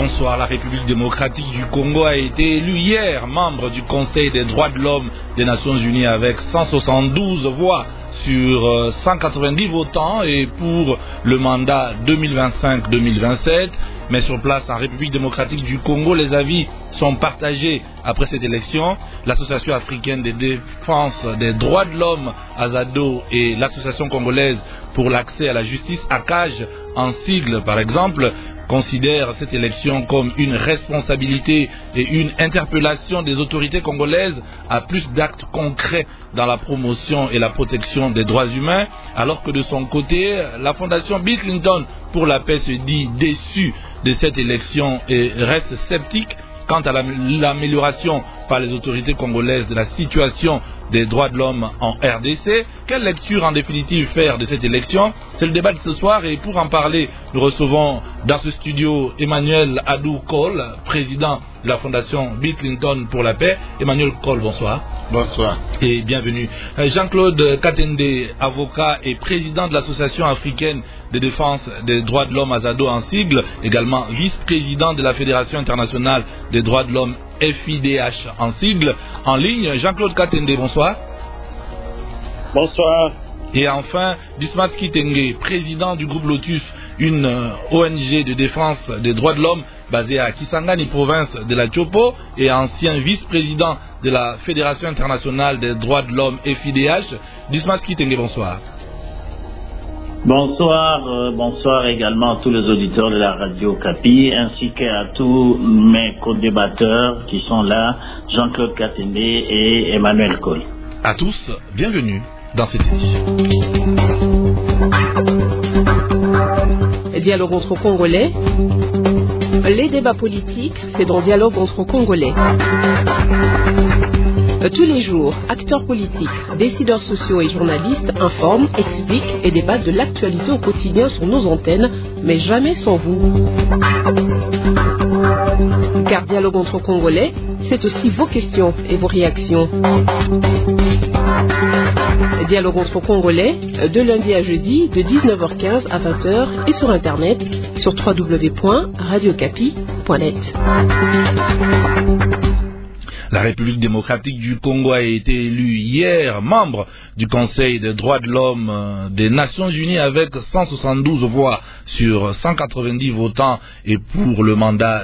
Bonsoir. La République démocratique du Congo a été élue hier membre du Conseil des droits de l'homme des Nations Unies avec 172 voix sur 190 votants et pour le mandat 2025-2027. Mais sur place, en République démocratique du Congo, les avis sont partagés après cette élection. L'Association africaine de défense des droits de l'homme, AZADO, et l'Association congolaise pour l'accès à la justice, ACAJ, en sigle par exemple, considèrent cette élection comme une responsabilité et une interpellation des autorités congolaises à plus d'actes concrets dans la promotion et la protection des droits humains, alors que de son côté, la fondation Bill Clinton pour la paix se dit déçue de cette élection et reste sceptique quant à l'amélioration par les autorités congolaises de la situation des droits de l'homme en RDC. Quelle lecture en définitive faire de cette élection? C'est le débat de ce soir et pour en parler, nous recevons dans ce studio Emmanuel Adou Cole, président de la fondation Bill Clinton pour la paix. Emmanuel Cole, bonsoir. Bonsoir. Et bienvenue. Jean-Claude Katende, avocat et président de l'Association africaine de défense des droits de l'homme AZADO en sigle, également vice-président de la Fédération internationale des droits de l'homme FIDH en sigle, en ligne. Jean-Claude Katende, bonsoir. Bonsoir. Et enfin, Dismas Kitenge, président du groupe Lotus, une ONG de défense des droits de l'homme basée à Kisangani, province de la Tchopo, et ancien vice-président de la Fédération internationale des droits de l'homme FIDH. Dismas Kitenge, bonsoir. Bonsoir, bonsoir également à tous les auditeurs de la radio Capi, ainsi qu'à tous mes co-débatteurs qui sont là, Jean-Claude Katende et Emmanuel Cole. À tous, bienvenue dans cette édition. Dialogue entre Congolais. Les débats politiques, c'est dans Dialogue entre Congolais. Tous les jours, acteurs politiques, décideurs sociaux et journalistes informent, expliquent et débattent de l'actualité au quotidien sur nos antennes, mais jamais sans vous. Car Dialogue entre Congolais, c'est aussi vos questions et vos réactions. Dialogue entre Congolais, de lundi à jeudi, de 19h15 à 20h et sur Internet, sur www.radiocapi.net. La République démocratique du Congo a été élue hier membre du Conseil des droits de l'homme des Nations Unies avec 172 voix sur 190 votants et pour le mandat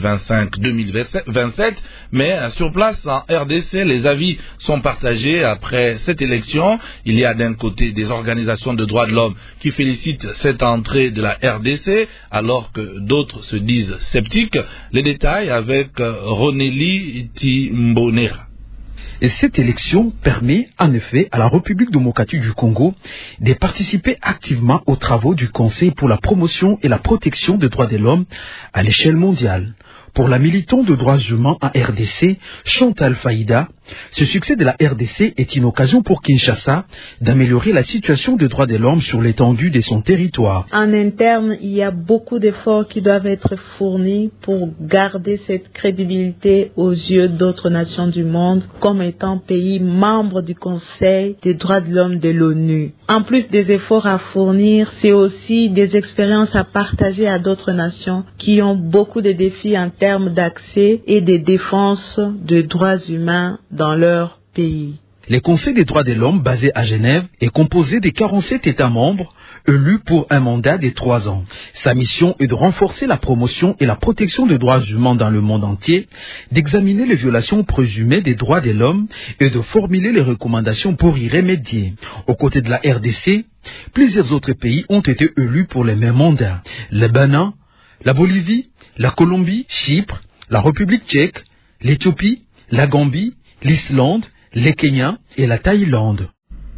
2025-2027. Mais sur place en RDC, les avis sont partagés après cette élection. Il y a d'un côté des organisations de droits de l'homme qui félicitent cette entrée de la RDC alors que d'autres se disent sceptiques. Les détails avec Roneli Timbonera. Et cette élection permet en effet à la République démocratique du Congo de participer activement aux travaux du Conseil pour la promotion et la protection des droits de l'homme à l'échelle mondiale. Pour la militante de droits humains en RDC, Chantal Faïda, ce succès de la RDC est une occasion pour Kinshasa d'améliorer la situation des droits de l'homme sur l'étendue de son territoire. En interne, il y a beaucoup d'efforts qui doivent être fournis pour garder cette crédibilité aux yeux d'autres nations du monde comme étant pays membres du Conseil des droits de l'homme de l'ONU. En plus des efforts à fournir, c'est aussi des expériences à partager à d'autres nations qui ont beaucoup de défis en termes d'accès et de défense de droits humains dans leur pays. Le Conseil des droits de l'homme, basé à Genève, est composé de 47 États membres élus pour un mandat de 3 ans. Sa mission est de renforcer la promotion et la protection des droits humains dans le monde entier, d'examiner les violations présumées des droits de l'homme et de formuler les recommandations pour y remédier. Aux côtés de la RDC, plusieurs autres pays ont été élus pour les mêmes mandats. Le Bénin, la Bolivie, la Colombie, Chypre, la République tchèque, l'Éthiopie, la Gambie, l'Islande, le Kenya et la Thaïlande.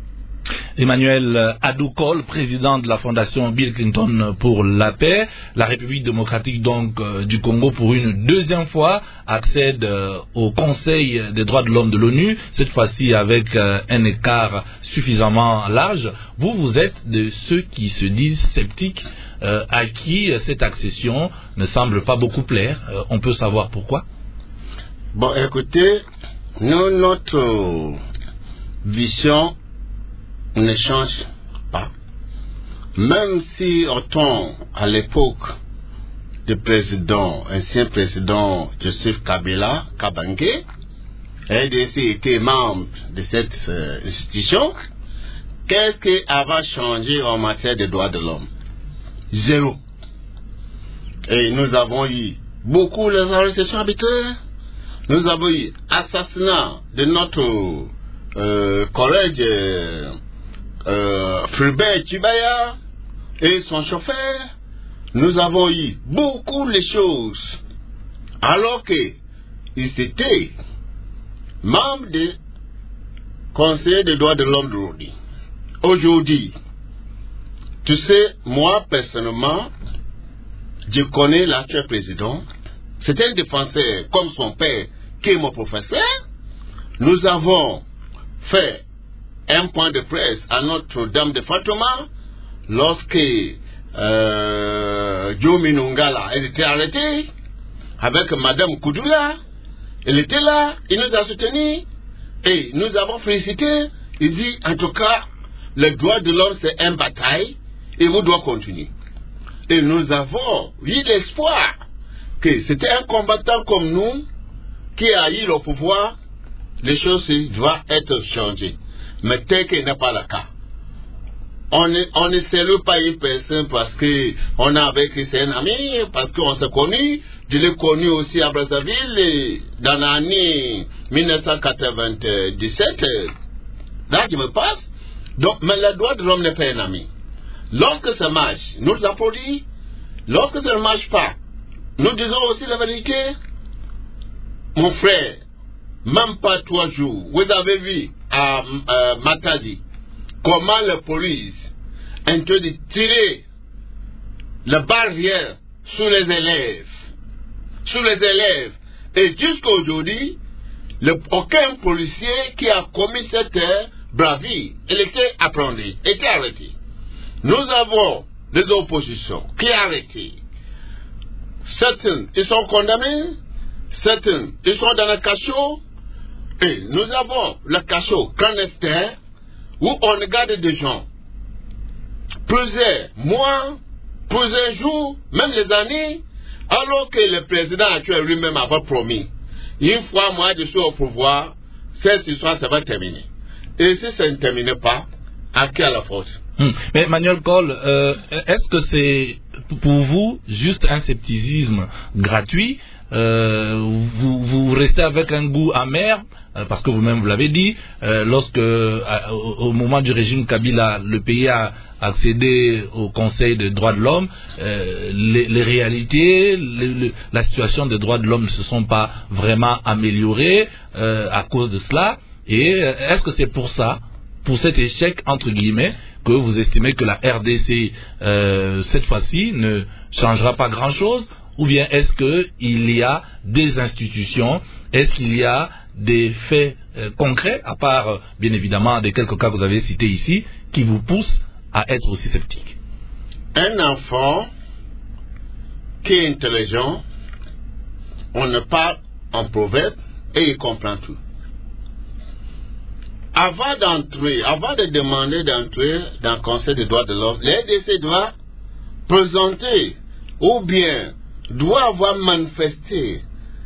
Emmanuel Adou Cole, président de la fondation Bill Clinton pour la paix. La République démocratique donc du Congo pour une deuxième fois accède au Conseil des droits de l'homme de l'ONU, cette fois-ci avec un écart suffisamment large. Vous êtes de ceux qui se disent sceptiques, à qui cette accession ne semble pas beaucoup plaire. On peut savoir pourquoi? Bon, écoutez, nous, notre vision ne change pas. Même si, autant à l'époque du président, ancien président Joseph Kabila Kabange. RDC était membre de cette institution. Qu'est-ce qui va changer en matière de droits de l'homme? Zéro. Et nous avons eu beaucoup les arrestations arbitraires. Nous avons eu assassinat de notre collègue Fulbert Chibaya et son chauffeur. Nous avons eu beaucoup de choses. Alors qu'ils étaient membres du Conseil des droits de l'homme d'aujourd'hui. Aujourd'hui, tu sais, moi personnellement, je connais l'actuel président. C'est un défenseur comme son père qui est mon professeur. Nous avons fait un point de presse à Notre-Dame de Fatouma lorsque Joe Minungala elle était arrêtée avec Madame Koudoula. Elle était là, il nous a soutenus et nous avons félicité. Il dit en tout cas, le droit de l'homme c'est une bataille et vous devez continuer. Et nous avons eu l'espoir que c'était un combattant comme nous qui a eu le pouvoir, les choses doivent être changées. Mais tel qu'il n'est pas le cas. On ne salue pas une personne parce qu'on a avec c'est un ami, parce qu'on s'est connu. Je l'ai connu aussi à Brazzaville dans l'année 1997. Là, je me passe. Donc, mais le droit de l'homme n'est pas un ami. Lorsque ça marche, nous applaudissons. Lorsque ça ne marche pas, nous disons aussi la vérité. Mon frère, même pas 3 jours, vous avez vu à Matadi comment la police interdit de tirer la barrière sur les élèves. Et jusqu'à aujourd'hui, aucun policier qui a commis cette bravure, il était appréhendé, était arrêté. Nous avons des oppositions qui sont arrêtées. Certains, ils sont condamnés. Certains, ils sont dans le cachot. Et nous avons le cachot clandestin où on garde des gens. Plusieurs mois, plusieurs jours, même les années, alors que le président actuel lui-même avait promis. Une fois moi je suis au pouvoir, cette histoire ça va terminer. Et si ça ne termine pas, à qui a la faute? Mais Emmanuel Coll, est-ce que c'est pour vous juste un scepticisme gratuit? Vous restez avec un goût amer, parce que vous-même vous l'avez dit, lorsque au moment du régime Kabila, le pays a accédé au Conseil des droits de l'homme, les réalités, la situation des droits de l'homme ne se sont pas vraiment améliorées à cause de cela. Et est-ce que c'est pour ça, pour cet échec entre guillemets, que vous estimez que la RDC cette fois-ci ne changera pas grand-chose? Ou bien est-ce qu'il y a des institutions, est-ce qu'il y a des faits concrets, à part bien évidemment des quelques cas que vous avez cités ici, qui vous poussent à être aussi sceptique? Un enfant qui est intelligent, on ne parle en proverbe et il comprend tout. Avant de demander d'entrer dans le Conseil des droits de l'homme, l'RDC doit présenter ou bien doit avoir manifesté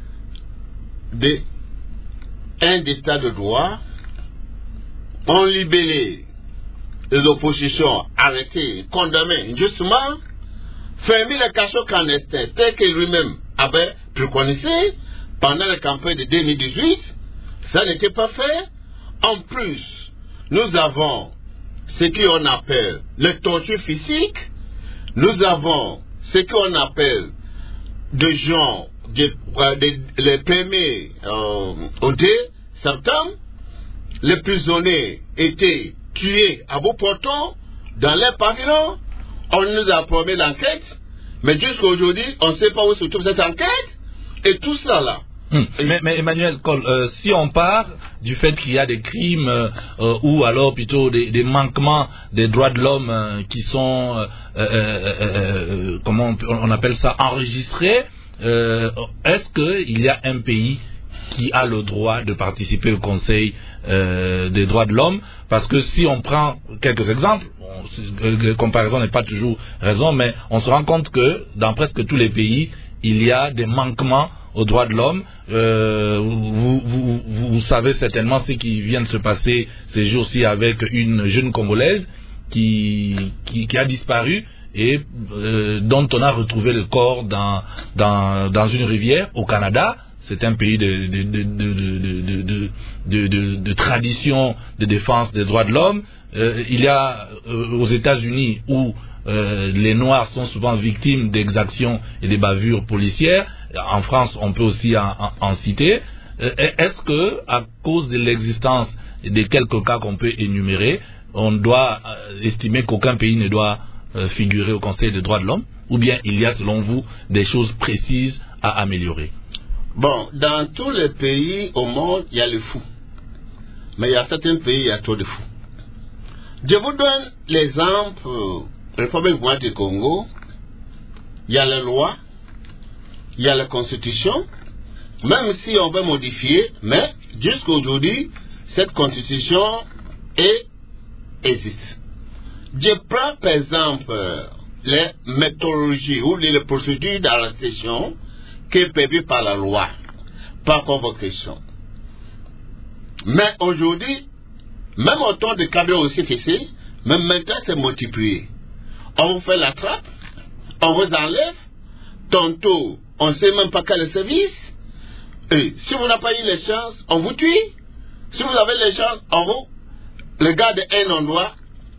un état de droit, on libéré les oppositions arrêtées, condamnées injustement, fermer le cachot clandestin tel que lui-même avait préconisé pendant la campagne de 2018, ça n'était pas fait. En plus, nous avons ce qu'on appelle le torture physique, nous avons ce qu'on appelle des gens, les premiers au 2 septembre, les prisonniers étaient tués à bout portant dans les pavillons. On nous a promis l'enquête, mais jusqu'à aujourd'hui, on ne sait pas où se trouve cette enquête, et tout ça là. Mais Emmanuel Coll, si on part du fait qu'il y a des crimes ou alors plutôt des manquements des droits de l'homme qui sont, comment on appelle ça, enregistrés, est-ce qu'il y a un pays qui a le droit de participer au Conseil des droits de l'homme? Parce que si on prend quelques exemples, la comparaison n'est pas toujours raison, mais on se rend compte que dans presque tous les pays, il y a des manquements aux droits de l'homme. Vous savez certainement ce qui vient de se passer ces jours-ci avec une jeune Congolaise qui a disparu et dont on a retrouvé le corps dans une rivière au Canada. C'est un pays de tradition de défense des droits de l'homme. Il y a aux États-Unis où les Noirs sont souvent victimes d'exactions et de bavures policières. En France, on peut aussi en citer. Est-ce que, à cause de l'existence de quelques cas qu'on peut énumérer, on doit estimer qu'aucun pays ne doit figurer au Conseil des droits de l'homme, ou bien il y a, selon vous, des choses précises à améliorer? Bon, dans tous les pays au monde, il y a les fous. Mais il y a certains pays, il y a trop de fous. Je vous donne l'exemple, République du Congo, il y a les lois, il y a la constitution, même si on veut modifier, mais jusqu'à aujourd'hui, cette constitution existe. Je prends par exemple les méthodologies ou les procédures d'arrestation qui est prévues par la loi, par convocation. Mais aujourd'hui, même au temps de cadre aussi fixé, mais maintenant c'est multiplié. On vous fait la trappe, on vous enlève, tantôt on ne sait même pas quel est le service, et si vous n'avez pas eu les chances, on vous tue. Si vous avez les chances, on vous regarde un endroit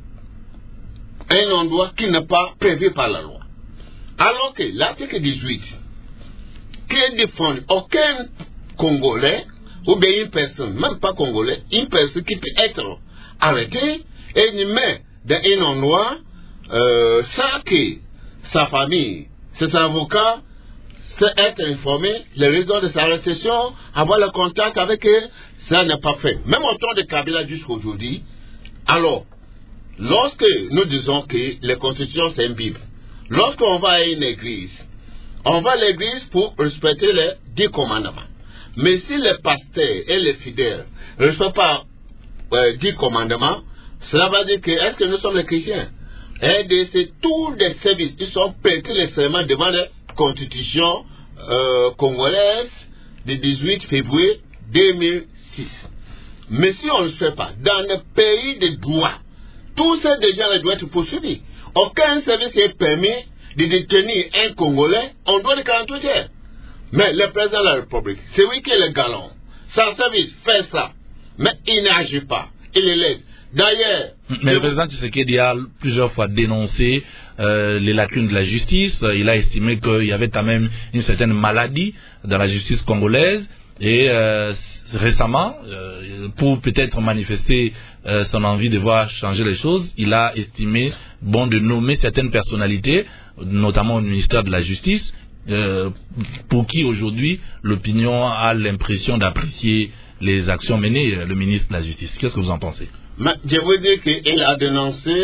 qui n'est pas prévu par la loi. Alors que l'article 18, qui est défendu, aucun Congolais, ou bien une personne, même pas Congolais, une personne qui peut être arrêtée et met dans un endroit sans que sa famille, ses avocats, être informés, les raisons de sa arrestation, avoir le contact avec eux, ça n'est pas fait. Même au temps de Kabila jusqu'à aujourd'hui. Alors, lorsque nous disons que les constitutions c'est une Bible, lorsqu'on va à une église, on va à l'église pour respecter les 10 commandements. Mais si les pasteurs et les fidèles ne respectent pas 10 commandements, cela va dire que est-ce que nous sommes les chrétiens? Et c'est tous les services, ils sont prêtés les serments devant la constitution congolaise du 18 février 2006. Mais si on ne le fait pas, dans le pays de droit, tous ces gens doivent être poursuivis. Aucun service n'est permis de détenir un Congolais en dehors de 48 heures. Mais le président de la République, c'est lui qui est le galant. Son service fait ça. Mais il n'agit pas. Il les laisse. D'ailleurs... Mais le président Tshisekedi a plusieurs fois dénoncé les lacunes de la justice. Il a estimé qu'il y avait quand même une certaine maladie dans la justice congolaise. Et récemment, pour peut-être manifester son envie de voir changer les choses, il a estimé bon de nommer certaines personnalités, notamment au ministère de la Justice, pour qui aujourd'hui l'opinion a l'impression d'apprécier les actions menées, le ministre de la Justice. Qu'est-ce que vous en pensez? Je veux dire qu'il a dénoncé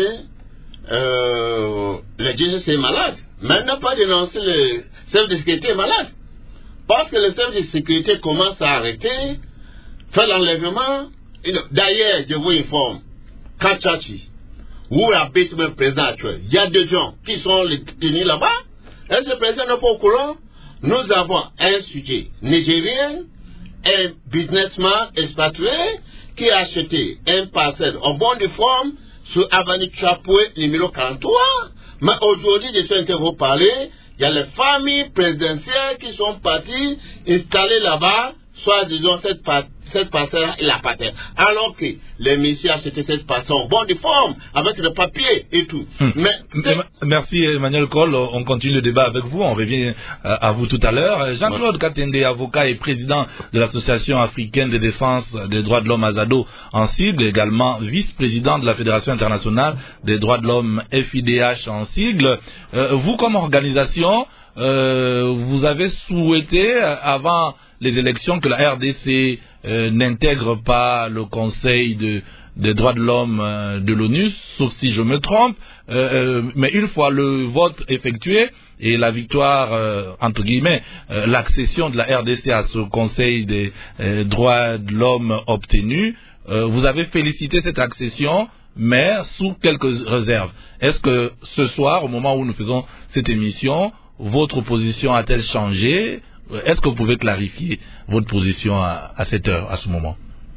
le justice est malade, mais il n'a pas dénoncé le chef de sécurité malade. Parce que le chef de sécurité commence à arrêter, fait l'enlèvement. D'ailleurs, je vous informe, Kachachi, où habite le président actuel, il y a 2 gens qui sont tenus là-bas. Est-ce que le président n'est pas au courant? Nous avons un sujet nigérien, un businessman expatrié qui a acheté un parcelle en bonne de forme sur Avenue Chapoué, numéro 43. Mais aujourd'hui, je suis en train de vous parler, il y a les familles présidentielles qui sont parties installées là-bas, soit disons cette parcelle il appartient. Alors que les messieurs achetaient cette parcelle en bonne forme, avec le papier et tout. Merci Emmanuel Cole, on continue le débat avec vous, on revient à vous tout à l'heure. Jean-Claude Katende, avocat et président de l'Association africaine de défense des droits de l'homme Azado en sigle, également vice-président de la Fédération internationale des droits de l'homme FIDH en sigle. Vous comme organisation, vous avez souhaité avant les élections que la RDC n'intègre pas le Conseil des droits de l'homme de l'ONU, sauf si je me trompe, mais une fois le vote effectué et la victoire, entre guillemets, l'accession de la RDC à ce Conseil des droits de l'homme obtenu, vous avez félicité cette accession mais sous quelques réserves. Est-ce que ce soir, au moment où nous faisons cette émission, votre position a-t-elle changé? Est-ce que vous pouvez clarifier votre position à cette heure, à ce moment?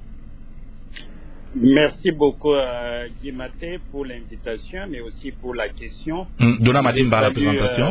Merci beaucoup à Guy Maté pour l'invitation, mais aussi pour la question. Donna Madimba, la présentation.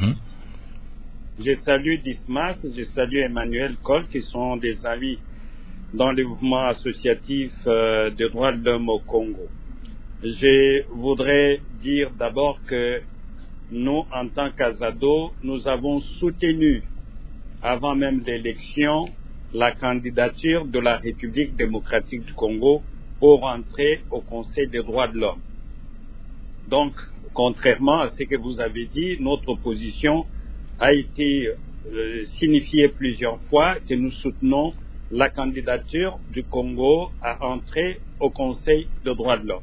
Je salue Dismas, je salue Emmanuel Col, qui sont des amis dans le mouvement associatif des droits de l'homme au Congo. Je voudrais dire d'abord que nous, en tant qu'Azado, nous avons soutenu, avant même l'élection, la candidature de la République démocratique du Congo pour entrer au Conseil des droits de l'homme. Donc, contrairement à ce que vous avez dit, notre position a été signifiée plusieurs fois que nous soutenons la candidature du Congo à entrer au Conseil des droits de l'homme.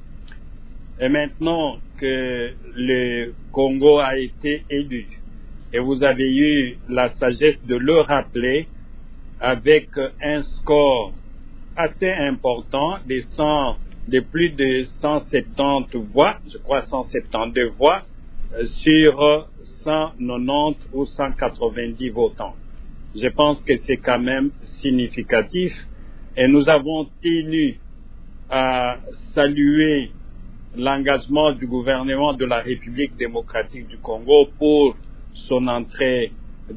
Et maintenant que le Congo a été élu, et vous avez eu la sagesse de le rappeler, avec un score assez important de plus de 170 voix, je crois 172 voix, sur 190 ou 190 votants. Je pense que c'est quand même significatif et nous avons tenu à saluer l'engagement du gouvernement de la République démocratique du Congo pour l'entrée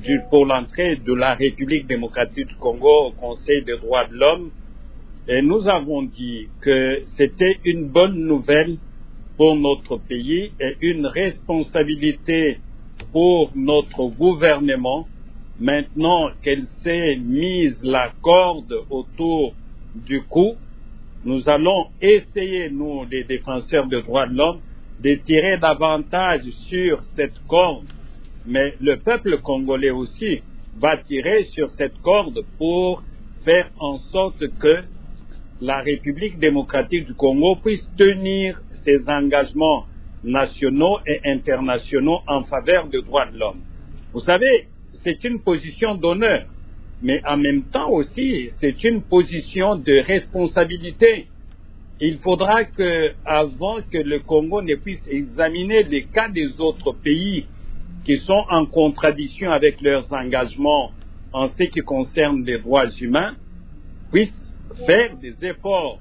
de la République démocratique du Congo au Conseil des droits de l'homme. Et nous avons dit que c'était une bonne nouvelle pour notre pays et une responsabilité pour notre gouvernement. Maintenant qu'elle s'est mise la corde autour du cou, nous allons essayer, nous, les défenseurs des droits de l'homme, de tirer davantage sur cette corde. Mais le peuple congolais aussi va tirer sur cette corde pour faire en sorte que la République démocratique du Congo puisse tenir ses engagements nationaux et internationaux en faveur des droits de l'homme. Vous savez, c'est une position d'honneur, mais en même temps aussi, c'est une position de responsabilité. Il faudra que, avant que le Congo ne puisse examiner les cas des autres pays qui sont en contradiction avec leurs engagements en ce qui concerne les droits humains, puisse faire des efforts.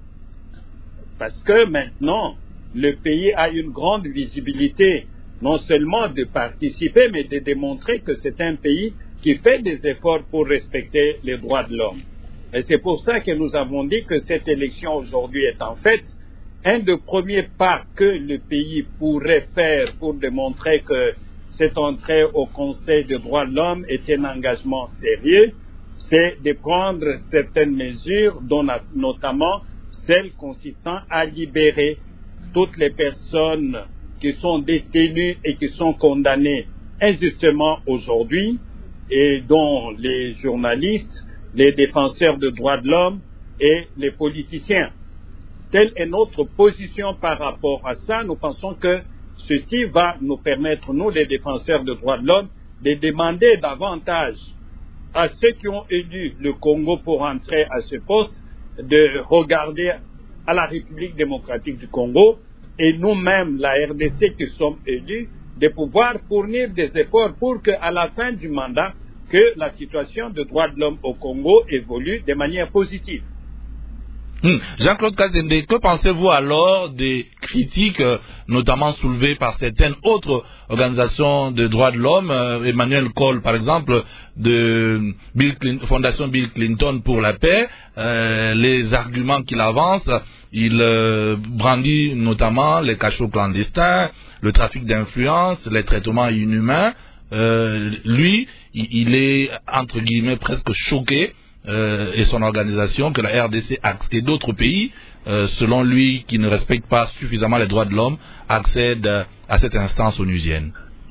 Parce que maintenant, le pays a une grande visibilité, non seulement de participer, mais de démontrer que c'est un pays qui fait des efforts pour respecter les droits de l'homme. Et c'est pour ça que nous avons dit que cette élection aujourd'hui est en fait un des premiers pas que le pays pourrait faire pour démontrer que cette entrée au Conseil des droits de l'homme est un engagement sérieux, c'est de prendre certaines mesures, dont notamment celles consistant à libérer toutes les personnes qui sont détenues et qui sont condamnées injustement aujourd'hui, et dont les journalistes, les défenseurs des droits de l'homme et les politiciens. Telle est notre position par rapport à ça. Nous pensons que ceci va nous permettre, nous les défenseurs des droits de l'homme, de demander davantage à ceux qui ont élu le Congo pour entrer à ce poste, de regarder à la République démocratique du Congo et nous-mêmes, la RDC qui sommes élus, de pouvoir fournir des efforts pour qu'à la fin du mandat, que la situation des droits de l'homme au Congo évolue de manière positive. Jean-Claude Kazembe, que pensez-vous alors des critiques, notamment soulevées par certaines autres organisations de droits de l'homme, Emmanuel Col par exemple, de Fondation Bill Clinton pour la paix, les arguments qu'il avance, il brandit notamment les cachots clandestins, le trafic d'influence, les traitements inhumains. Lui, il est entre guillemets presque choqué et son organisation que la RDC et d'autres pays, selon lui, qui ne respectent pas suffisamment les droits de l'homme, accèdent à cette instance onusienne.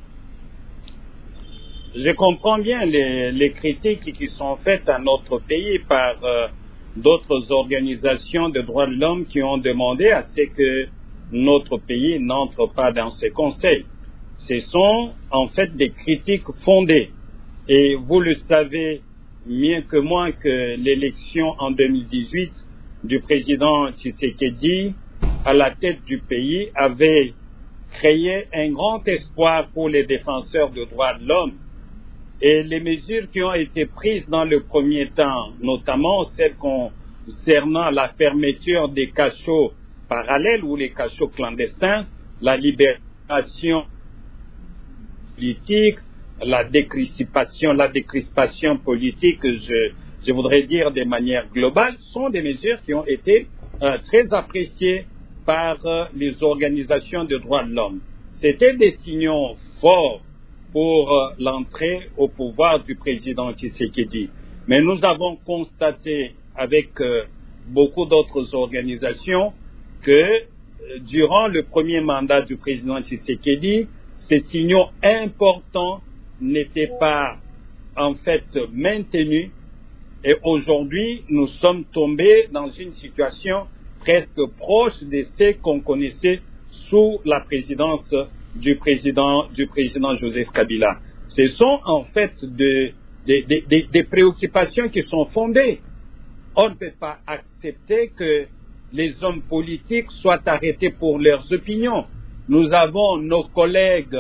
Je comprends bien les critiques qui sont faites à notre pays par d'autres organisations de droits de l'homme qui ont demandé à ce que notre pays n'entre pas dans ces conseils. Ce sont en fait des critiques fondées. Et vous le savez mieux que moi que l'élection en 2018 du président Tshisekedi à la tête du pays avait créé un grand espoir pour les défenseurs des droits de l'homme. Et les mesures qui ont été prises dans le premier temps, notamment celles concernant la fermeture des cachots parallèles ou les cachots clandestins, la libération politique, la décrispation politique, je voudrais dire de manière globale, sont des mesures qui ont été très appréciées par les organisations de droits de l'homme. C'était des signaux forts pour l'entrée au pouvoir du président Tshisekedi. Mais nous avons constaté avec beaucoup d'autres organisations que durant le premier mandat du président Tshisekedi, ces signaux importants n'étaient pas en fait maintenus. Et aujourd'hui, nous sommes tombés dans une situation presque proche de ce qu'on connaissait sous la présidence du président Joseph Kabila. Ce sont en fait des préoccupations qui sont fondées. On ne peut pas accepter que les hommes politiques soient arrêtés pour leurs opinions. Nous avons nos collègues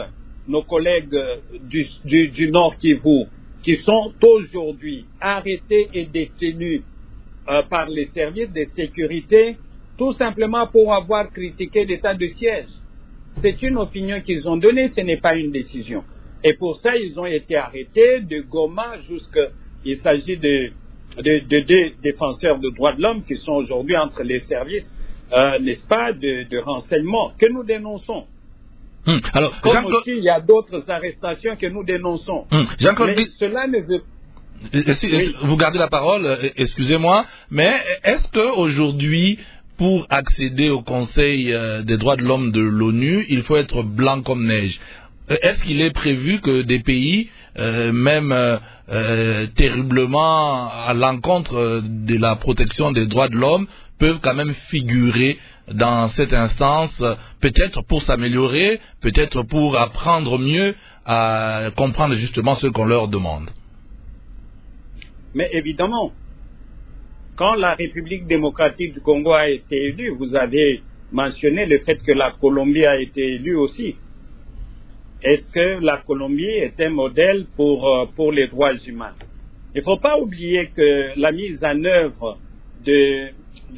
du Nord Kivu qui sont aujourd'hui arrêtés et détenus par les services de sécurité tout simplement pour avoir critiqué l'état de siège. C'est une opinion qu'ils ont donnée, ce n'est pas une décision. Et pour ça, ils ont été arrêtés de Goma jusqu'à... Il s'agit de deux défenseurs de droits de l'homme qui sont aujourd'hui entre les services, n'est-ce pas, de renseignement que nous dénonçons. Alors, comme aussi, il y a d'autres arrestations que nous dénonçons. Mais cela ne veut oui. Vous gardez la parole, excusez-moi, mais est-ce qu'aujourd'hui, pour accéder au Conseil des droits de l'homme de l'ONU, il faut être blanc comme neige? Est-ce qu'il est prévu que des pays, même terriblement à l'encontre de la protection des droits de l'homme, peuvent quand même figurer dans cette instance, peut-être pour s'améliorer, peut-être pour apprendre mieux à comprendre justement ce qu'on leur demande? Mais évidemment, quand la République démocratique du Congo a été élue, vous avez mentionné le fait que la Colombie a été élue aussi. Est-ce que la Colombie est un modèle pour les droits humains? Il ne faut pas oublier que la mise en œuvre des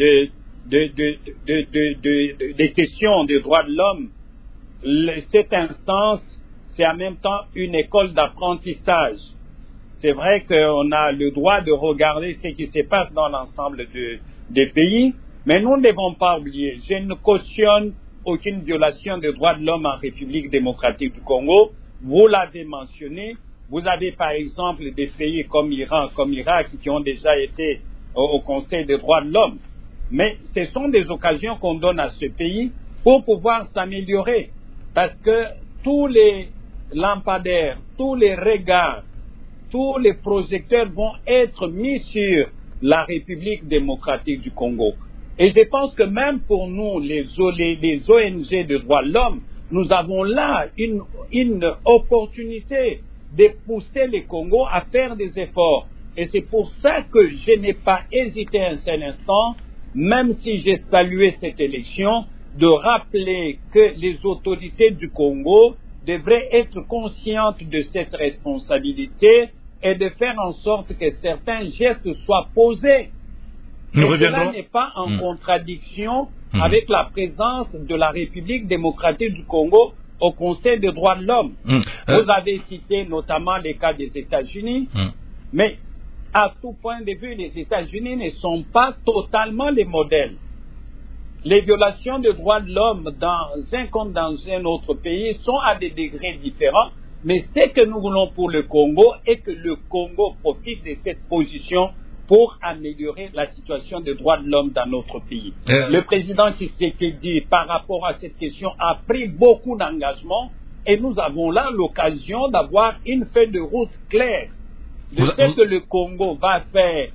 questions des droits de l'homme, cette instance, c'est en même temps une école d'apprentissage. C'est vrai qu'on a le droit de regarder ce qui se passe dans l'ensemble des pays, mais nous ne devons pas oublier, je ne cautionne aucune violation des droits de l'homme en République démocratique du Congo. Vous l'avez mentionné, vous avez par exemple des pays comme Iran, comme Irak, qui ont déjà été au Conseil des droits de l'homme. Mais ce sont des occasions qu'on donne à ce pays pour pouvoir s'améliorer, parce que tous les lampadaires, tous les regards, tous les projecteurs vont être mis sur la République démocratique du Congo. Et je pense que même pour nous, les ONG de droits de l'homme, nous avons là une opportunité de pousser le Congo à faire des efforts. Et c'est pour ça que je n'ai pas hésité un seul instant, même si j'ai salué cette élection, de rappeler que les autorités du Congo devraient être conscientes de cette responsabilité et de faire en sorte que certains gestes soient posés. Cela n'est pas en contradiction avec la présence de la République démocratique du Congo au Conseil des droits de l'homme. Vous avez cité notamment les cas des États-Unis, mais à tout point de vue, les États-Unis ne sont pas totalement les modèles. Les violations des droits de l'homme dans un comme dans un autre pays sont à des degrés différents, mais ce que nous voulons pour le Congo est que le Congo profite de cette position pour améliorer la situation des droits de l'homme dans notre pays. Le président Tshisekedi, par rapport à cette question, a pris beaucoup d'engagements et nous avons là l'occasion d'avoir une feuille de route claire de ce que le Congo va faire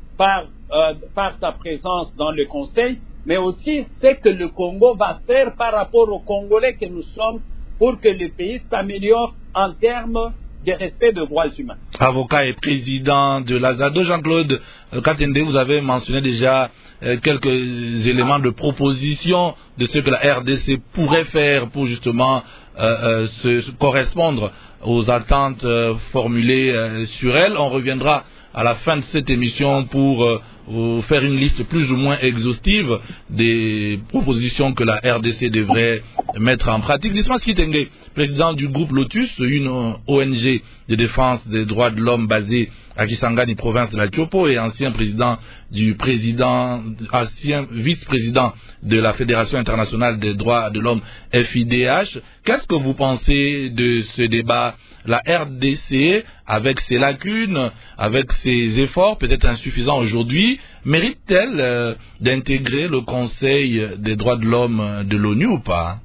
par sa présence dans le Conseil, mais aussi ce que le Congo va faire par rapport aux Congolais que nous sommes pour que le pays s'améliore en termes de respect des droits humains. Avocat et président de l'Azado, Jean-Claude Katende, vous avez mentionné déjà quelques éléments de proposition de ce que la RDC pourrait faire pour justement se correspondre aux attentes formulées sur elle. On reviendra à la fin de cette émission pour vous faire une liste plus ou moins exhaustive des propositions que la RDC devrait mettre en pratique. Dismas Kitenge, président du groupe Lotus, une ONG de défense des droits de l'homme basée à Kisangani, province de la Tchopo, et ancien vice-président de la Fédération internationale des droits de l'homme FIDH. Qu'est-ce que vous pensez de ce débat? La RDC, avec ses lacunes, avec ses efforts peut-être insuffisants aujourd'hui, mérite-t-elle d'intégrer le Conseil des droits de l'homme de l'ONU ou pas?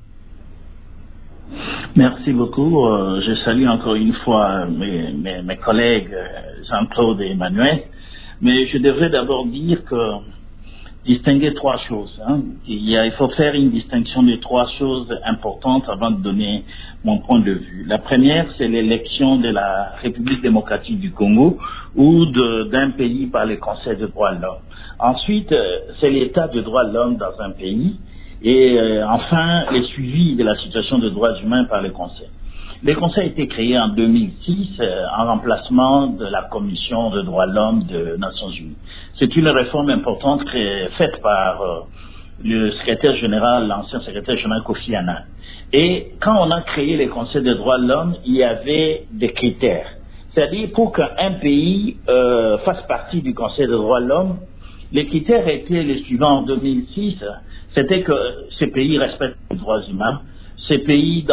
Merci beaucoup. Je salue encore une fois mes collègues Jean-Claude et Emmanuel. Mais je devrais d'abord dire distinguer trois choses. Il faut faire une distinction de trois choses importantes avant de donner mon point de vue. La première, c'est l'élection de la République démocratique du Congo ou d'un pays par le Conseil des droits de l'homme. Ensuite, c'est l'état de droits de l'homme dans un pays. Et enfin, les suivis de la situation des droits humains par le Conseil. Le Conseil a été créé en 2006 en remplacement de la Commission des droits de l'homme des Nations Unies. C'est une réforme importante faite par le secrétaire général, l'ancien secrétaire général Kofi Annan. Et quand on a créé le Conseil des droits de l'homme, il y avait des critères. C'est-à-dire pour qu'un pays fasse partie du Conseil des droits de l'homme, les critères étaient les suivants en 2006. C'était que ces pays respectent les droits humains, ces pays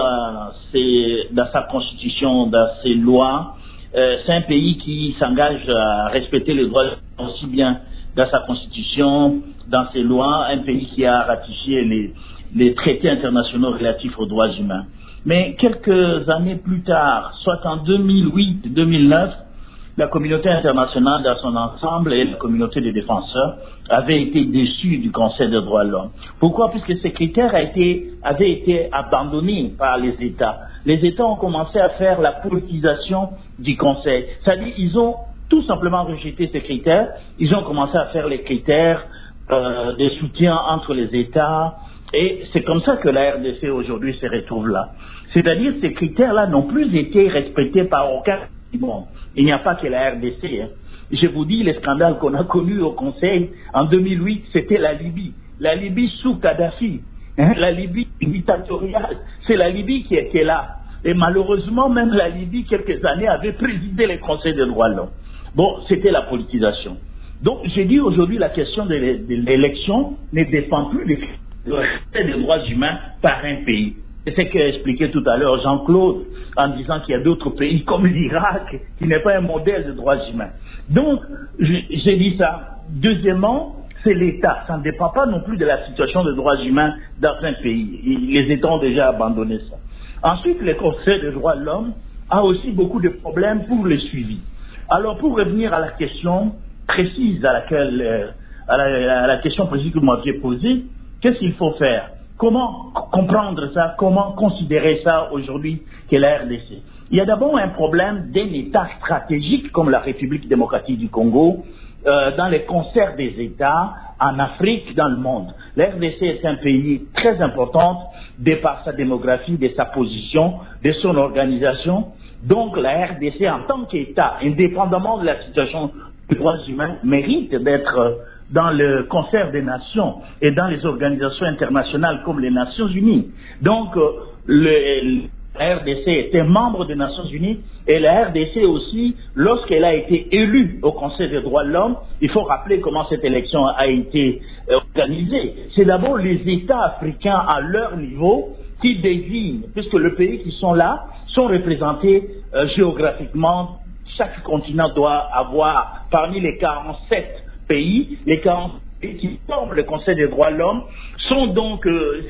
dans sa constitution, dans ses lois, c'est un pays qui s'engage à respecter les droits aussi bien dans sa constitution, dans ses lois, un pays qui a ratifié les traités internationaux relatifs aux droits humains. Mais quelques années plus tard, soit en 2008-2009, la communauté internationale dans son ensemble et la communauté des défenseurs avaient été déçus du Conseil des droits de l'homme. Pourquoi? Puisque ces critères avaient été abandonnés par les États. Les États ont commencé à faire la politisation du Conseil. C'est-à-dire ils ont tout simplement rejeté ces critères. Ils ont commencé à faire les critères de soutien entre les États. Et c'est comme ça que la RDC aujourd'hui se retrouve là. C'est-à-dire ces critères-là n'ont plus été respectés par aucun monde. Il n'y a pas que la RDC. Je vous dis, les scandales qu'on a connus au Conseil en 2008, c'était la Libye. La Libye sous Kadhafi. La Libye dictatoriale. C'est la Libye qui était là. Et malheureusement, même la Libye, quelques années, avait présidé le Conseil des droits de l'homme. Bon, c'était la politisation. Donc, j'ai dit aujourd'hui, la question de l'élection ne dépend plus du respect des droits humains par un pays. C'est ce qu'a expliqué tout à l'heure Jean-Claude en disant qu'il y a d'autres pays comme l'Irak qui n'est pas un modèle de droits humains. Donc, j'ai dit ça. Deuxièmement, c'est l'État. Ça ne dépend pas non plus de la situation des droits humains dans un pays. Les États ont déjà abandonné ça. Ensuite, le Conseil des droits de l'homme a aussi beaucoup de problèmes pour le suivi. Alors, pour revenir à la question précise à la question précise que vous m'aviez posée, qu'est-ce qu'il faut faire? Comment comprendre ça? Comment considérer ça aujourd'hui qu'est la RDC? Il y a d'abord un problème d'un État stratégique comme la République démocratique du Congo, dans les concerts des États, en Afrique, dans le monde. La RDC est un pays très important, de par sa démographie, de sa position, de son organisation. Donc la RDC, en tant qu'État, indépendamment de la situation des droits humains, mérite d'être dans le concert des nations et dans les organisations internationales comme les Nations Unies. Donc, la RDC était membre des Nations Unies et la RDC aussi, lorsqu'elle a été élue au Conseil des droits de l'homme, il faut rappeler comment cette élection a été organisée. C'est d'abord les États africains à leur niveau qui désignent, puisque les pays qui sont là sont représentés géographiquement. Chaque continent doit avoir, parmi les 47 pays, les 40 pays qui forment le Conseil des droits de l'homme sont donc...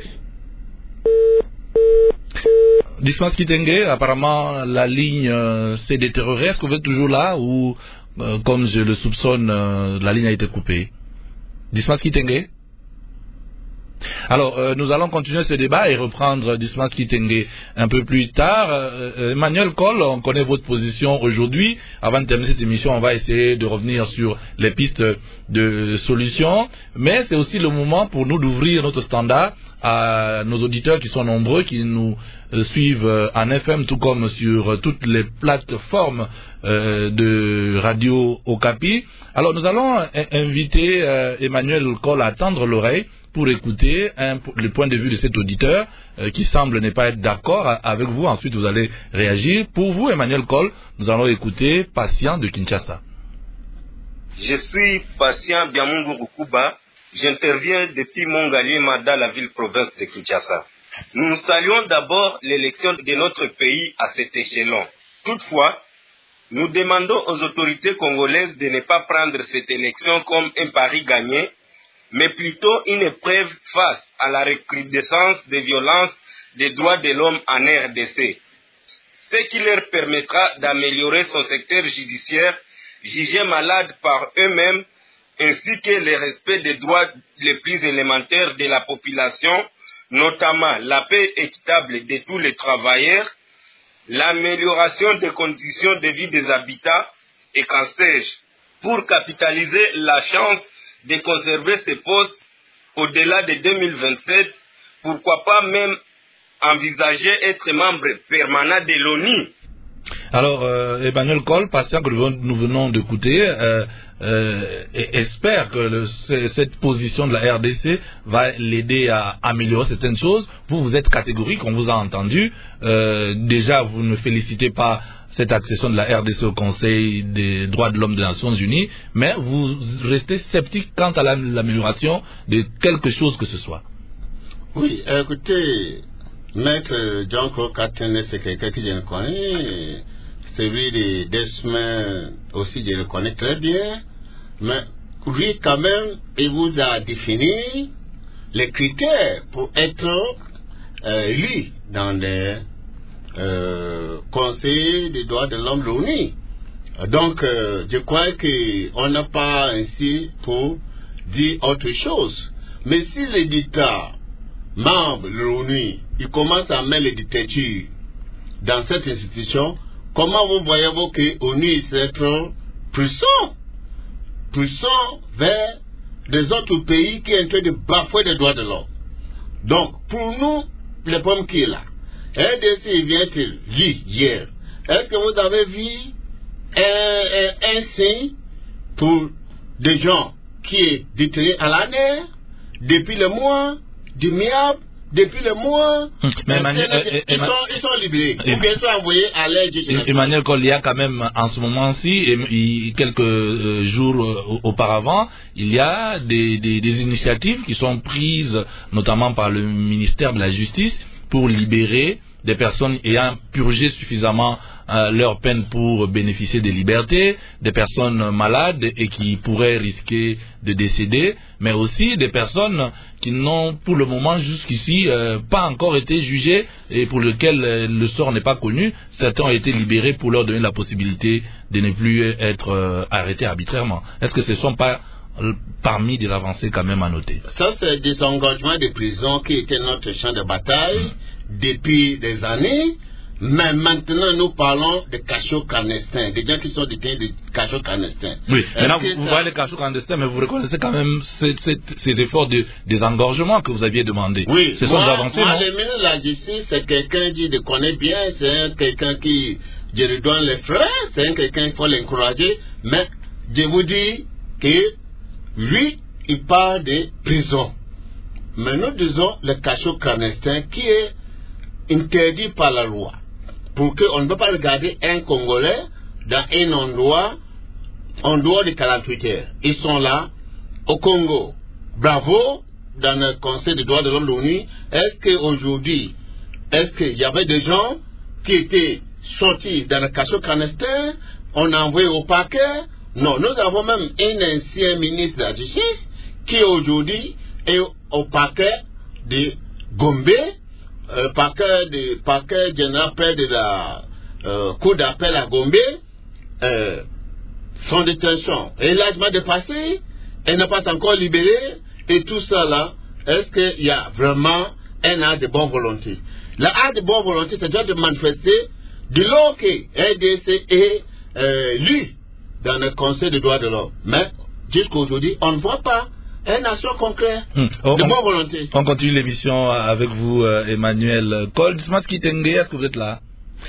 Dismas Kitenge, apparemment la ligne s'est détériorée. Est-ce que vous êtes toujours là ou, comme je le soupçonne, la ligne a été coupée? Dismas Kitenge? Alors, nous allons continuer ce débat et reprendre Dismas Kitenge un peu plus tard. Emmanuel Coll, on connaît votre position aujourd'hui. Avant de terminer cette émission, on va essayer de revenir sur les pistes de solutions. Mais c'est aussi le moment pour nous d'ouvrir notre standard à nos auditeurs qui sont nombreux, qui nous suivent en FM, tout comme sur toutes les plateformes de radio Okapi. Alors, nous allons inviter Emmanuel Coll à tendre l'oreille pour écouter le point de vue de cet auditeur qui semble ne pas être d'accord avec vous. Ensuite, vous allez réagir. Pour vous, Emmanuel Coll, nous allons écouter Patient de Kinshasa. Je suis Patient Biamungu Rukuba. J'interviens depuis Mongalima dans la ville-province de Kinshasa. Nous saluons d'abord l'élection de notre pays à cet échelon. Toutefois, nous demandons aux autorités congolaises de ne pas prendre cette élection comme un pari gagné, mais plutôt une épreuve face à la recrudescence des violences des droits de l'homme en RDC. Ce qui leur permettra d'améliorer son secteur judiciaire, jugé malade par eux-mêmes, ainsi que le respect des droits les plus élémentaires de la population, notamment la paix équitable de tous les travailleurs, l'amélioration des conditions de vie des habitants et qu'en sais-je, pour capitaliser la chance de conserver ces postes au-delà de 2027, pourquoi pas même envisager être membre permanent de l'ONU. Alors, Emmanuel Coll, patient que nous venons d'écouter, espère que cette position de la RDC va l'aider à améliorer certaines choses. Vous êtes catégorique, on vous a entendu. Déjà, vous ne félicitez pas cette accession de la RDC au Conseil des droits de l'homme des Nations Unies, mais vous restez sceptique quant à l'amélioration de quelque chose que ce soit. Oui, écoutez, Maître Jean-Claude Katene, c'est quelqu'un que je ne connais. Celui de Desmin aussi, je le connais très bien. Mais lui, quand même, il vous a défini les critères pour être élu dans les conseils des droits de l'homme de l'ONU. Donc, je crois qu'on n'a pas ainsi pour dire autre chose. Mais si l'éditeur, membre de l'ONU, il commence à mettre les dictatures dans cette institution, comment vous voyez-vous que l'ONU serait trop puissant vers des autres pays qui sont en train de bafouer les droits de l'homme? Donc, pour nous, le problème qui est là, RDC vient-il hier? Est-ce que vous avez vu un signe pour des gens qui est détenus à l'année depuis le mois du MIAB? Depuis le mois, ils sont libérés, ou bien sont envoyés à l'aide du général. Emmanuel Coll, il y a quand même en ce moment-ci, quelques jours auparavant, il y a des initiatives qui sont prises, notamment par le ministère de la Justice, pour libérer des personnes ayant purgé suffisamment leur peine pour bénéficier des libertés, des personnes malades et qui pourraient risquer de décéder, mais aussi des personnes qui n'ont pour le moment jusqu'ici pas encore été jugées et pour lesquelles le sort n'est pas connu. Certains ont été libérés pour leur donner la possibilité de ne plus être arrêtés arbitrairement. Est-ce que ce ne sont pas parmi des avancées quand même à noter? Ça, c'est des engagements de prison qui étaient notre champ de bataille depuis des années. Mais maintenant, nous parlons de cachots clandestins, des gens qui sont détenus de cachots clandestins. Oui, maintenant vous voyez les cachots clandestins, mais vous reconnaissez quand même ces efforts de désengorgement que vous aviez demandé. Oui, ce sont des avancées, non? Le ministre de la Justice, c'est quelqu'un qui le connaît bien, c'est quelqu'un qui, je lui donne les frères, c'est quelqu'un qu'il faut l'encourager, mais je vous dis que lui, il parle de prison. Mais nous disons le cachot clandestin qui est interdit par la loi. Pour qu'on ne peut pas regarder un Congolais dans un endroit en dehors de 48 heures. Ils sont là, au Congo. Bravo, dans le Conseil des droits de l'homme de l'ONU. Est-ce qu'aujourd'hui, est-ce qu'il y avait des gens qui étaient sortis dans le cachot clandestin, on a envoyé au parquet? Non, nous avons même un ancien ministre de la Justice qui aujourd'hui est au parquet de Gombe, parquet général près de la cour d'appel à Gombe, son détention est largement dépassée, elle n'est pas encore libérée, et tout ça là, est-ce qu'il y a vraiment un acte de bonne volonté? L'acte de bonne volonté, c'est déjà de manifester de l'eau que RDC est lu dans le Conseil des droits de l'homme. Mais jusqu'à aujourd'hui, on ne voit pas une action concrète de bonne volonté. On continue l'émission avec vous, Emmanuel Col. Dismas Kitenge, est-ce que vous êtes là?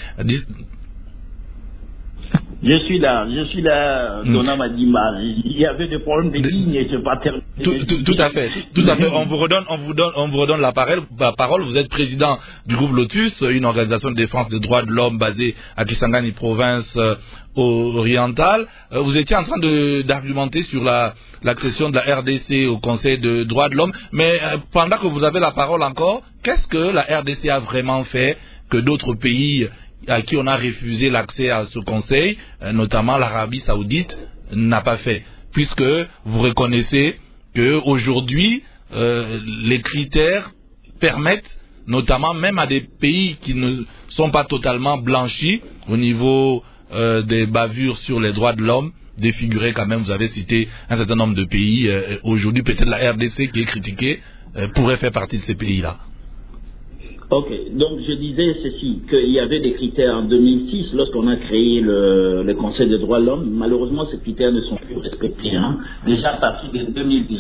Je suis là, Dona Madima. Il y avait des problèmes de ligne et je ne pas terminer. Tout à fait. On vous redonne la parole. Vous êtes président du groupe Lotus, une organisation de défense des droits de l'homme basée à Kisangani, province orientale. Vous étiez en train d'argumenter sur la question de la RDC au Conseil des droits de l'homme. Mais pendant que vous avez la parole encore, qu'est-ce que la RDC a vraiment fait que d'autres pays à qui on a refusé l'accès à ce conseil, notamment l'Arabie Saoudite, n'a pas fait, puisque vous reconnaissez que aujourd'hui les critères permettent, notamment même à des pays qui ne sont pas totalement blanchis au niveau des bavures sur les droits de l'homme, de figurer quand même. Vous avez cité un certain nombre de pays. Aujourd'hui, peut-être la RDC qui est critiquée pourrait faire partie de ces pays-là. Ok, donc je disais ceci, qu'il y avait des critères en 2006 lorsqu'on a créé le Conseil des droits de l'homme. Malheureusement, ces critères ne sont plus respectés. Déjà à partir de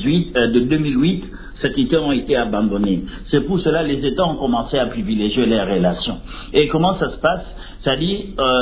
2008, ces critères ont été abandonnés. C'est pour cela que les États ont commencé à privilégier les relations. Et comment ça se passe? C'est-à-dire,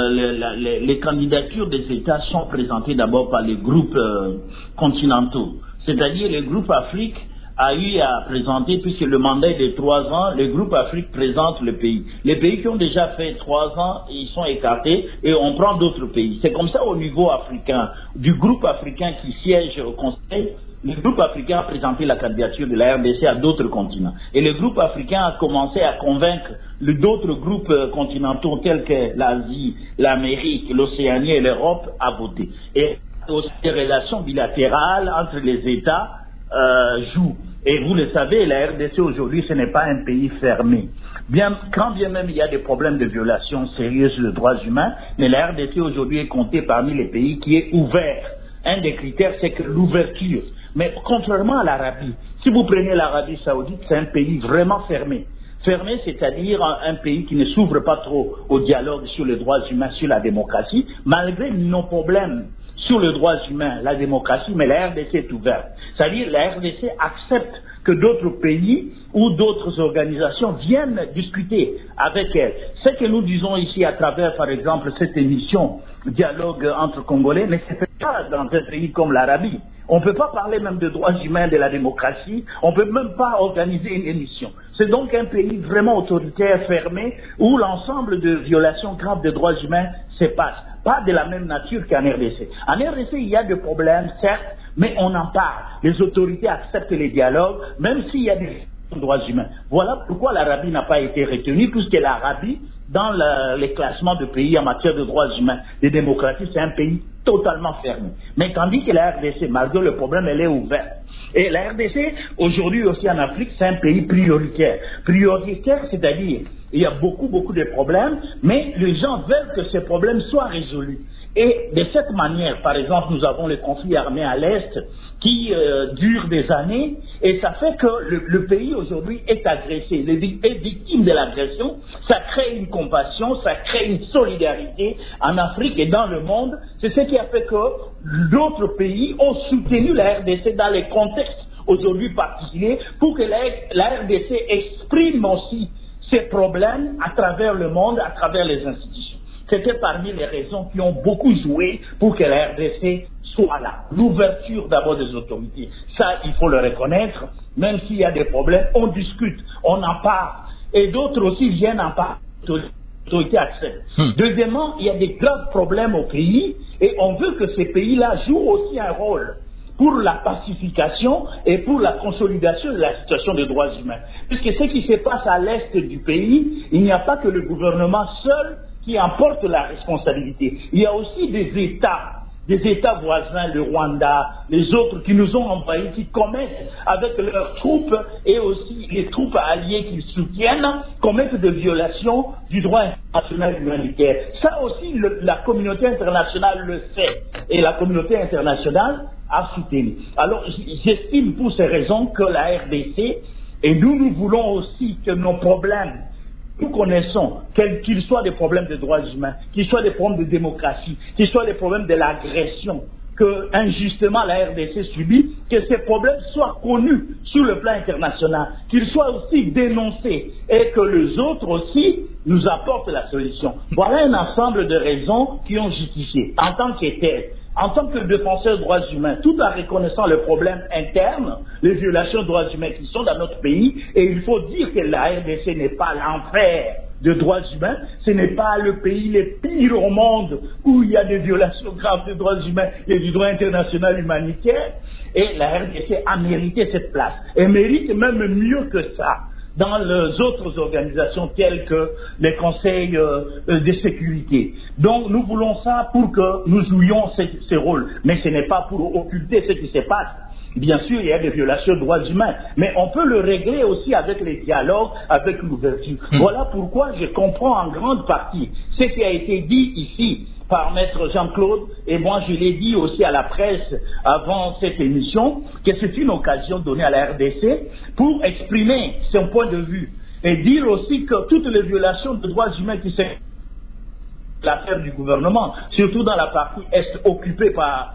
les candidatures des États sont présentées d'abord par les groupes continentaux, c'est-à-dire les groupes Afrique a eu à présenter, puisque le mandat est de 3 ans, le groupe Afrique présente le pays. Les pays qui ont déjà fait 3 ans, ils sont écartés et on prend d'autres pays. C'est comme ça au niveau africain, du groupe africain qui siège au Conseil. Le groupe africain a présenté la candidature de la RDC à d'autres continents. Et le groupe africain a commencé à convaincre d'autres groupes continentaux tels que l'Asie, l'Amérique, l'Océanie et l'Europe à voter. Et aussi des relations bilatérales entre les États jouent. Et vous le savez, la RDC aujourd'hui, ce n'est pas un pays fermé. Quand bien même il y a des problèmes de violation sérieuses des droits humains, mais la RDC aujourd'hui est comptée parmi les pays qui est ouvert. Un des critères, c'est que l'ouverture. Mais contrairement à l'Arabie, si vous prenez l'Arabie Saoudite, c'est un pays vraiment fermé. Fermé, c'est-à-dire un pays qui ne s'ouvre pas trop au dialogue sur les droits humains, sur la démocratie, malgré nos problèmes sur les droits humains, la démocratie, mais la RDC est ouverte. C'est-à-dire la RDC accepte que d'autres pays ou d'autres organisations viennent discuter avec elle. Ce que nous disons ici à travers, par exemple, cette émission Dialogue entre Congolais, mais ce n'est pas dans un pays comme l'Arabie. On ne peut pas parler même de droits humains, de la démocratie, on ne peut même pas organiser une émission. C'est donc un pays vraiment autoritaire, fermé, où l'ensemble de violations graves des droits humains se passent. Pas de la même nature qu'en RDC. En RDC, il y a des problèmes, certes, mais on en parle. Les autorités acceptent les dialogues, même s'il y a des droits humains. Voilà pourquoi l'Arabie n'a pas été retenue, puisque l'Arabie, dans les classements de pays en matière de droits humains, de démocratie, c'est un pays totalement fermé. Mais tandis que la RDC, malgré le problème, elle est ouverte. Et la RDC, aujourd'hui aussi en Afrique, c'est un pays prioritaire. Prioritaire, c'est-à-dire, il y a beaucoup de problèmes, mais les gens veulent que ces problèmes soient résolus. Et de cette manière, par exemple, nous avons le conflit armé à l'Est qui dure des années, et ça fait que le pays aujourd'hui est agressé, est victime de l'agression. Ça crée une compassion, ça crée une solidarité en Afrique et dans le monde. C'est ce qui a fait que d'autres pays ont soutenu la RDC dans les contextes aujourd'hui particuliers pour que la RDC exprime aussi ses problèmes à travers le monde, à travers les institutions. C'était parmi les raisons qui ont beaucoup joué pour que la RDC soit là. L'ouverture d'abord des autorités, ça il faut le reconnaître, même s'il y a des problèmes, on discute, on en parle, et d'autres aussi viennent en parler, l'autorité accepte. Deuxièmement, il y a des graves problèmes au pays, et on veut que ces pays-là jouent aussi un rôle pour la pacification et pour la consolidation de la situation des droits humains. Puisque ce qui se passe à l'est du pays, il n'y a pas que le gouvernement seul qui emporte la responsabilité. Il y a aussi des États voisins, le Rwanda, les autres qui nous ont envahis, qui commettent avec leurs troupes et aussi les troupes alliées qu'ils soutiennent, commettent des violations du droit international humanitaire. Ça aussi, la communauté internationale le sait et la communauté internationale a soutenu. Alors, j'estime pour ces raisons que la RDC Et nous voulons aussi que nos problèmes, nous connaissons, qu'ils soient des problèmes de droits humains, qu'ils soient des problèmes de démocratie, qu'ils soient des problèmes de l'agression, que injustement la RDC subit, que ces problèmes soient connus sur le plan international, qu'ils soient aussi dénoncés et que les autres aussi nous apportent la solution. Voilà un ensemble de raisons qui ont justifié, en tant qu'État, en tant que défenseur des droits humains, tout en reconnaissant le problème interne, les violations de droits humains qui sont dans notre pays, et il faut dire que la RDC n'est pas l'enfer de droits humains, ce n'est pas le pays le pire au monde où il y a des violations graves de droits humains et du droit international humanitaire, et la RDC a mérité cette place, et mérite même mieux que ça dans les autres organisations telles que les conseils de sécurité. Donc nous voulons ça pour que nous jouions ce rôle, mais ce n'est pas pour occulter ce qui se passe. Bien sûr, il y a des violations de droits humains, mais on peut le régler aussi avec les dialogues, avec l'ouverture. Voilà pourquoi je comprends en grande partie ce qui a été dit ici par Maître Jean-Claude, et moi je l'ai dit aussi à la presse avant cette émission, que c'est une occasion donnée à la RDC pour exprimer son point de vue et dire aussi que toutes les violations de droits humains qui sont l'affaire du gouvernement, surtout dans la partie est occupée par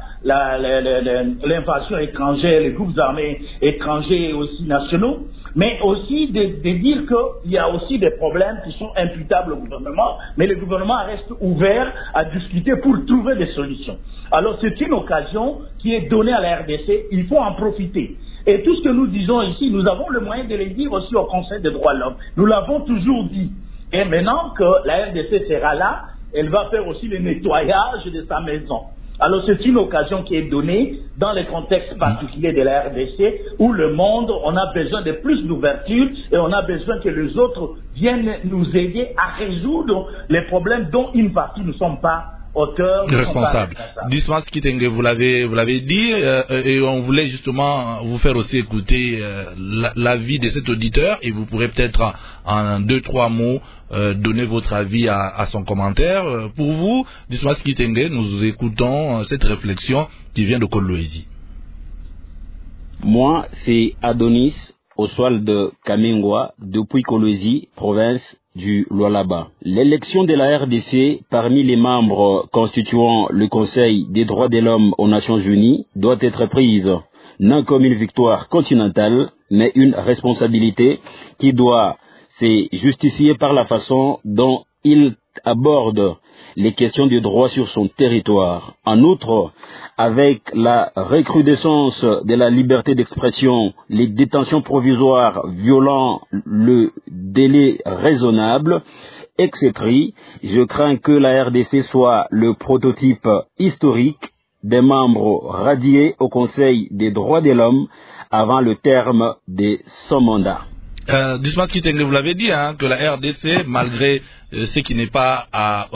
l'invasion étrangère, les groupes armés étrangers et aussi nationaux, mais aussi de dire qu'il y a aussi des problèmes qui sont imputables au gouvernement, mais le gouvernement reste ouvert à discuter pour trouver des solutions. Alors c'est une occasion qui est donnée à la RDC, il faut en profiter. Et tout ce que nous disons ici, nous avons le moyen de le dire aussi au Conseil des droits de l'homme. Nous l'avons toujours dit. Et maintenant que la RDC sera là, elle va faire aussi le nettoyage de sa maison. Alors c'est une occasion qui est donnée dans le contexte particulier de la RDC où le monde, on a besoin de plus d'ouverture et on a besoin que les autres viennent nous aider à résoudre les problèmes dont une partie ne sont pas auteurs. Responsable. Dismas Kitenge, vous l'avez dit et on voulait justement vous faire aussi écouter l'avis de cet auditeur et vous pourrez peut-être en 2-3 mots donner votre avis à son commentaire. Pour vous, Dismas Kitenge, nous écoutons cette réflexion qui vient de Kolwezi. Moi, c'est Adonis Oswald Kamengwa depuis Kolwezi, province du Lualaba. L'élection de la RDC parmi les membres constituant le Conseil des droits de l'homme aux Nations Unies doit être prise non comme une victoire continentale, mais une responsabilité qui doit se justifier par la façon dont il aborde les questions des droits sur son territoire. En outre, avec la recrudescence de la liberté d'expression, les détentions provisoires violant le délai raisonnable, etc., je crains que la RDC soit le prototype historique des membres radiés au Conseil des droits de l'homme avant le terme de son mandat. Dismas Kitenge, vous l'avez dit, que la RDC, malgré ce qui n'est pas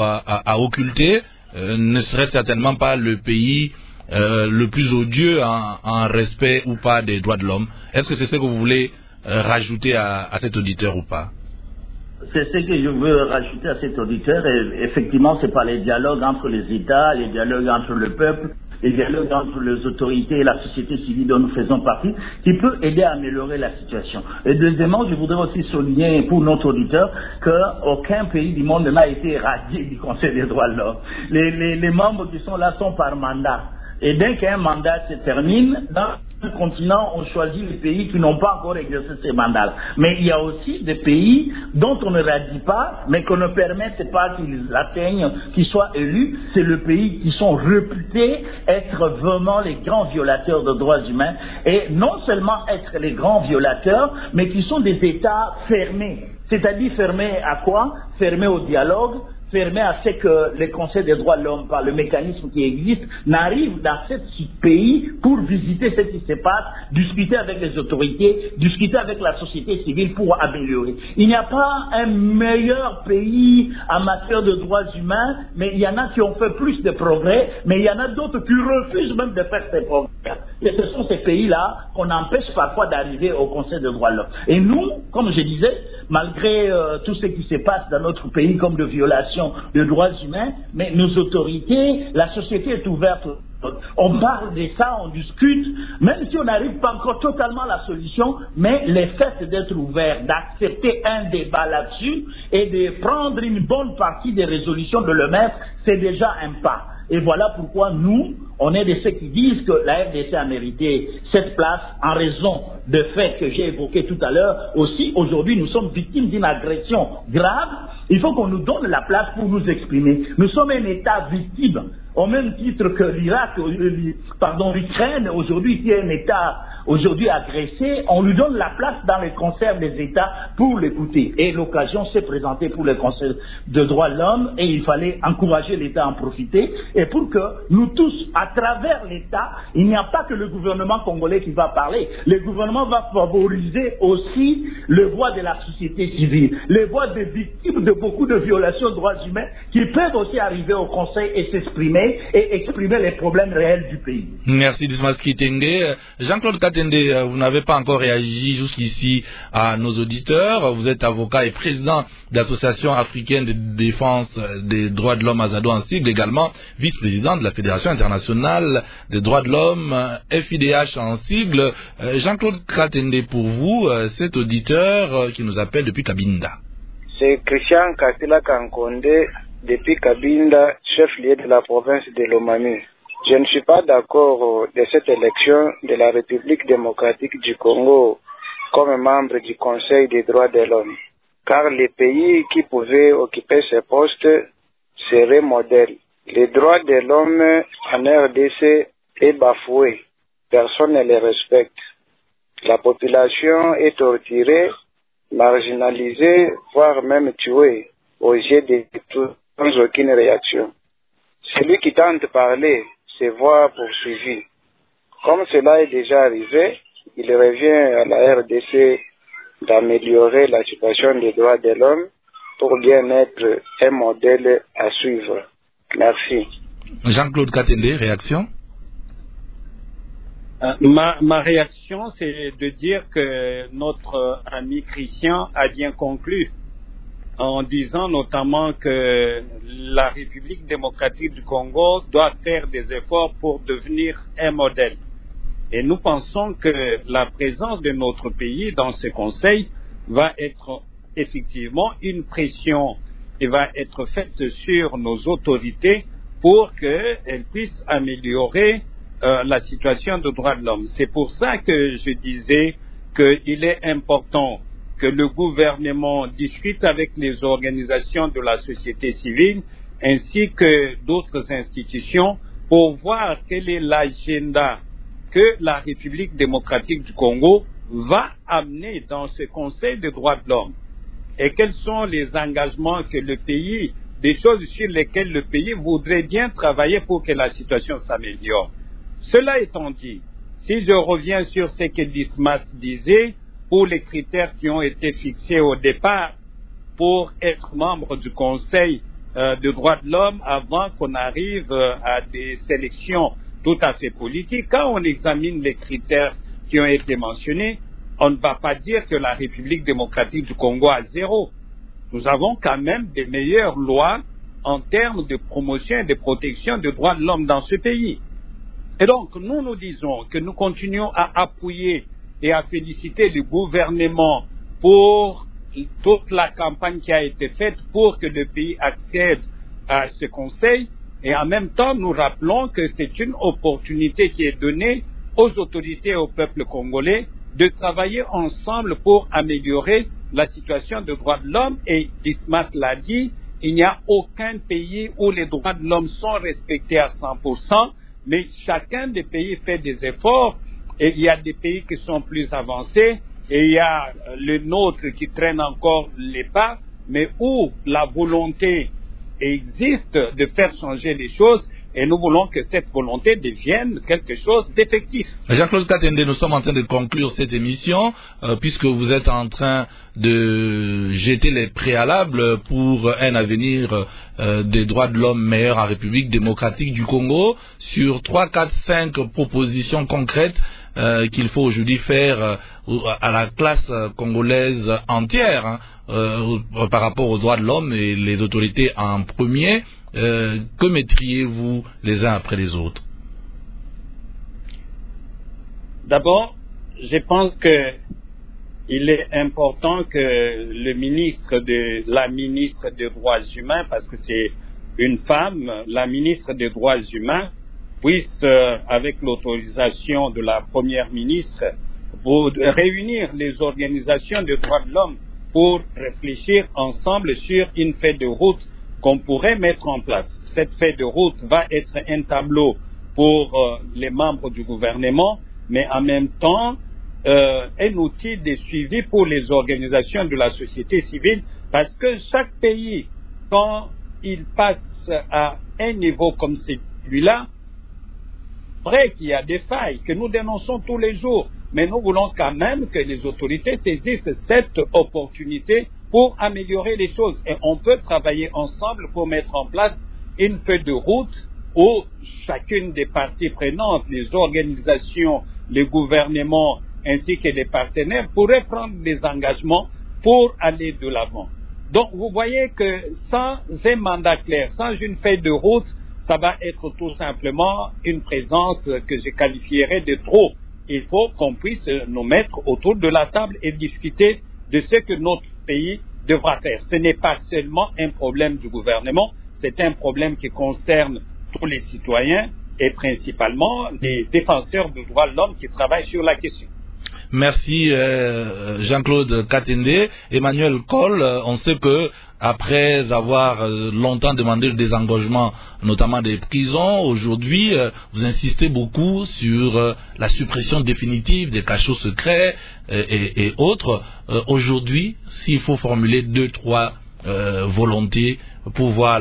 à occulter, ne serait certainement pas le pays le plus odieux en respect ou pas des droits de l'homme. Est-ce que c'est ce que vous voulez rajouter à cet auditeur ou pas? C'est ce que je veux rajouter à cet auditeur. Et effectivement, c'est pas les dialogues entre les États, les dialogues entre le peuple, les dialogues entre les autorités et la société civile dont nous faisons partie, qui peut aider à améliorer la situation. Et deuxièmement, je voudrais aussi souligner pour notre auditeur qu'aucun pays du monde n'a été radié du Conseil des droits de l'homme. Les membres qui sont là sont par mandat. Et dès qu'un mandat se termine, dans le continent, on choisit les pays qui n'ont pas encore exercé ces mandats. Mais il y a aussi des pays dont on ne radie pas, mais qu'on ne permette pas qu'ils atteignent, qu'ils soient élus. C'est les pays qui sont réputés être vraiment les grands violateurs de droits humains. Et non seulement être les grands violateurs, mais qui sont des États fermés. C'est-à-dire fermés à quoi? Fermés au dialogue, fermé à ce que le Conseil des droits de l'homme, par le mécanisme qui existe, n'arrive dans ce pays pour visiter ce qui se passe, discuter avec les autorités, discuter avec la société civile pour améliorer. Il n'y a pas un meilleur pays en matière de droits humains, mais il y en a qui ont fait plus de progrès, mais il y en a d'autres qui refusent même de faire ces progrès. Et ce sont ces pays-là qu'on empêche parfois d'arriver au Conseil des droits de l'homme. Et nous, comme je disais, malgré tout ce qui se passe dans notre pays comme de violations de droits humains, mais nos autorités, la société est ouverte. On parle de ça, on discute, même si on n'arrive pas encore totalement à la solution, mais le fait d'être ouvert, d'accepter un débat là-dessus et de prendre une bonne partie des résolutions de le mettre, c'est déjà un pas. Et voilà pourquoi nous, on est de ceux qui disent que la RDC a mérité cette place en raison de faits que j'ai évoqués tout à l'heure. Aussi, aujourd'hui, nous sommes victimes d'une agression grave. Il faut qu'on nous donne la place pour nous exprimer. Nous sommes un État victime, au même titre que l'Ukraine, aujourd'hui, qui est un État aujourd'hui agressé. On lui donne la place dans les concerts des États pour l'écouter. Et l'occasion s'est présentée pour les conseils de droits de l'homme et il fallait encourager l'État à en profiter. Et pour que nous tous, à travers l'État, il n'y a pas que le gouvernement congolais qui va parler. Le gouvernement va favoriser aussi le voix de la société civile, les voix des victimes de beaucoup de violations de droits humains qui peuvent aussi arriver au Conseil et s'exprimer et exprimer les problèmes réels du pays. Merci Dismas Kitenge. Jean-Claude Katende, vous n'avez pas encore réagi jusqu'ici à nos auditeurs. Vous êtes avocat et président de l'Association africaine de défense des droits de l'homme Azado en sigle, également vice-président de la Fédération internationale des droits de l'homme FIDH en sigle. Jean-Claude Katende, pour vous, cet auditeur qui nous appelle depuis Cabinda. C'est Christian Katila Kankonde depuis Cabinda, chef-lieu de la province de Lomami. Je ne suis pas d'accord de cette élection de la République démocratique du Congo comme membre du Conseil des droits de l'homme, car les pays qui pouvaient occuper ces postes seraient modèles. Les droits de l'homme en RDC est bafoué, personne ne les respecte. La population est torturée, marginalisée, voire même tuée aux yeux de tous sans aucune réaction. Celui qui tente de parler se voit poursuivi. Comme cela est déjà arrivé, il revient à la RDC d'améliorer la situation des droits de l'homme pour bien être un modèle à suivre. Merci. Jean-Claude Katende, réaction? Ma réaction, c'est de dire que notre ami Christian a bien conclu en disant notamment que la République démocratique du Congo doit faire des efforts pour devenir un modèle. Et nous pensons que la présence de notre pays dans ce conseil va être effectivement une pression qui va être faite sur nos autorités pour qu'elles puissent améliorer la situation des droits de l'homme. C'est pour ça que je disais qu'il est important que le gouvernement discute avec les organisations de la société civile ainsi que d'autres institutions pour voir quel est l'agenda que la République démocratique du Congo va amener dans ce Conseil des droits de l'homme et quels sont les engagements que le pays, des choses sur lesquelles le pays voudrait bien travailler pour que la situation s'améliore. Cela étant dit, si je reviens sur ce que Dismas disait, pour les critères qui ont été fixés au départ pour être membre du Conseil des droits de l'homme avant qu'on arrive à des sélections tout à fait politiques. Quand on examine les critères qui ont été mentionnés, on ne va pas dire que la République démocratique du Congo a zéro. Nous avons quand même des meilleures lois en termes de promotion et de protection des droits de l'homme dans ce pays. Et donc, nous disons que nous continuons à appuyer et à féliciter le gouvernement pour toute la campagne qui a été faite pour que le pays accède à ce conseil. Et en même temps, nous rappelons que c'est une opportunité qui est donnée aux autorités et au peuple congolais de travailler ensemble pour améliorer la situation des droits de l'homme. Et Dismas l'a dit, il n'y a aucun pays où les droits de l'homme sont respectés à 100%, mais chacun des pays fait des efforts. Et il y a des pays qui sont plus avancés et il y a le nôtre qui traîne encore les pas, mais où la volonté existe de faire changer les choses. et nous voulons que cette volonté devienne quelque chose d'effectif. Jean-Claude Katende, nous sommes en train de conclure cette émission, puisque vous êtes en train de jeter les préalables pour un avenir des droits de l'homme meilleur en République démocratique du Congo, sur 3, 4, 5 propositions concrètes qu'il faut aujourd'hui faire à la classe congolaise entière, par rapport aux droits de l'homme et les autorités en premier. Que mettriez-vous les uns après les autres? D'abord, je pense que il est important que la ministre des Droits humains, parce que c'est une femme, la ministre des Droits humains, puisse, avec l'autorisation de la première ministre, réunir les organisations de droits de l'homme pour réfléchir ensemble sur une feuille de route qu'on pourrait mettre en place. Cette feuille de route va être un tableau pour les membres du gouvernement, mais en même temps un outil de suivi pour les organisations de la société civile, parce que chaque pays, quand il passe à un niveau comme celui-là, vrai qu'il y a des failles que nous dénonçons tous les jours, mais nous voulons quand même que les autorités saisissent cette opportunité pour améliorer les choses. Et on peut travailler ensemble pour mettre en place une feuille de route où chacune des parties prenantes, les organisations, les gouvernements ainsi que les partenaires pourraient prendre des engagements pour aller de l'avant. Donc vous voyez que sans un mandat clair, sans une feuille de route, ça va être tout simplement une présence que je qualifierais de trop. Il faut qu'on puisse nous mettre autour de la table et discuter de ce que notre pays devra faire. Ce n'est pas seulement un problème du gouvernement, c'est un problème qui concerne tous les citoyens et principalement les défenseurs des droits de l'homme qui travaillent sur la question. Merci Jean-Claude Katende. Emmanuel Coll, on sait que après avoir longtemps demandé le désengagement, notamment des prisons, aujourd'hui vous insistez beaucoup sur la suppression définitive des cachots secrets et autres. Aujourd'hui, s'il faut formuler 2-3 volontés pour voir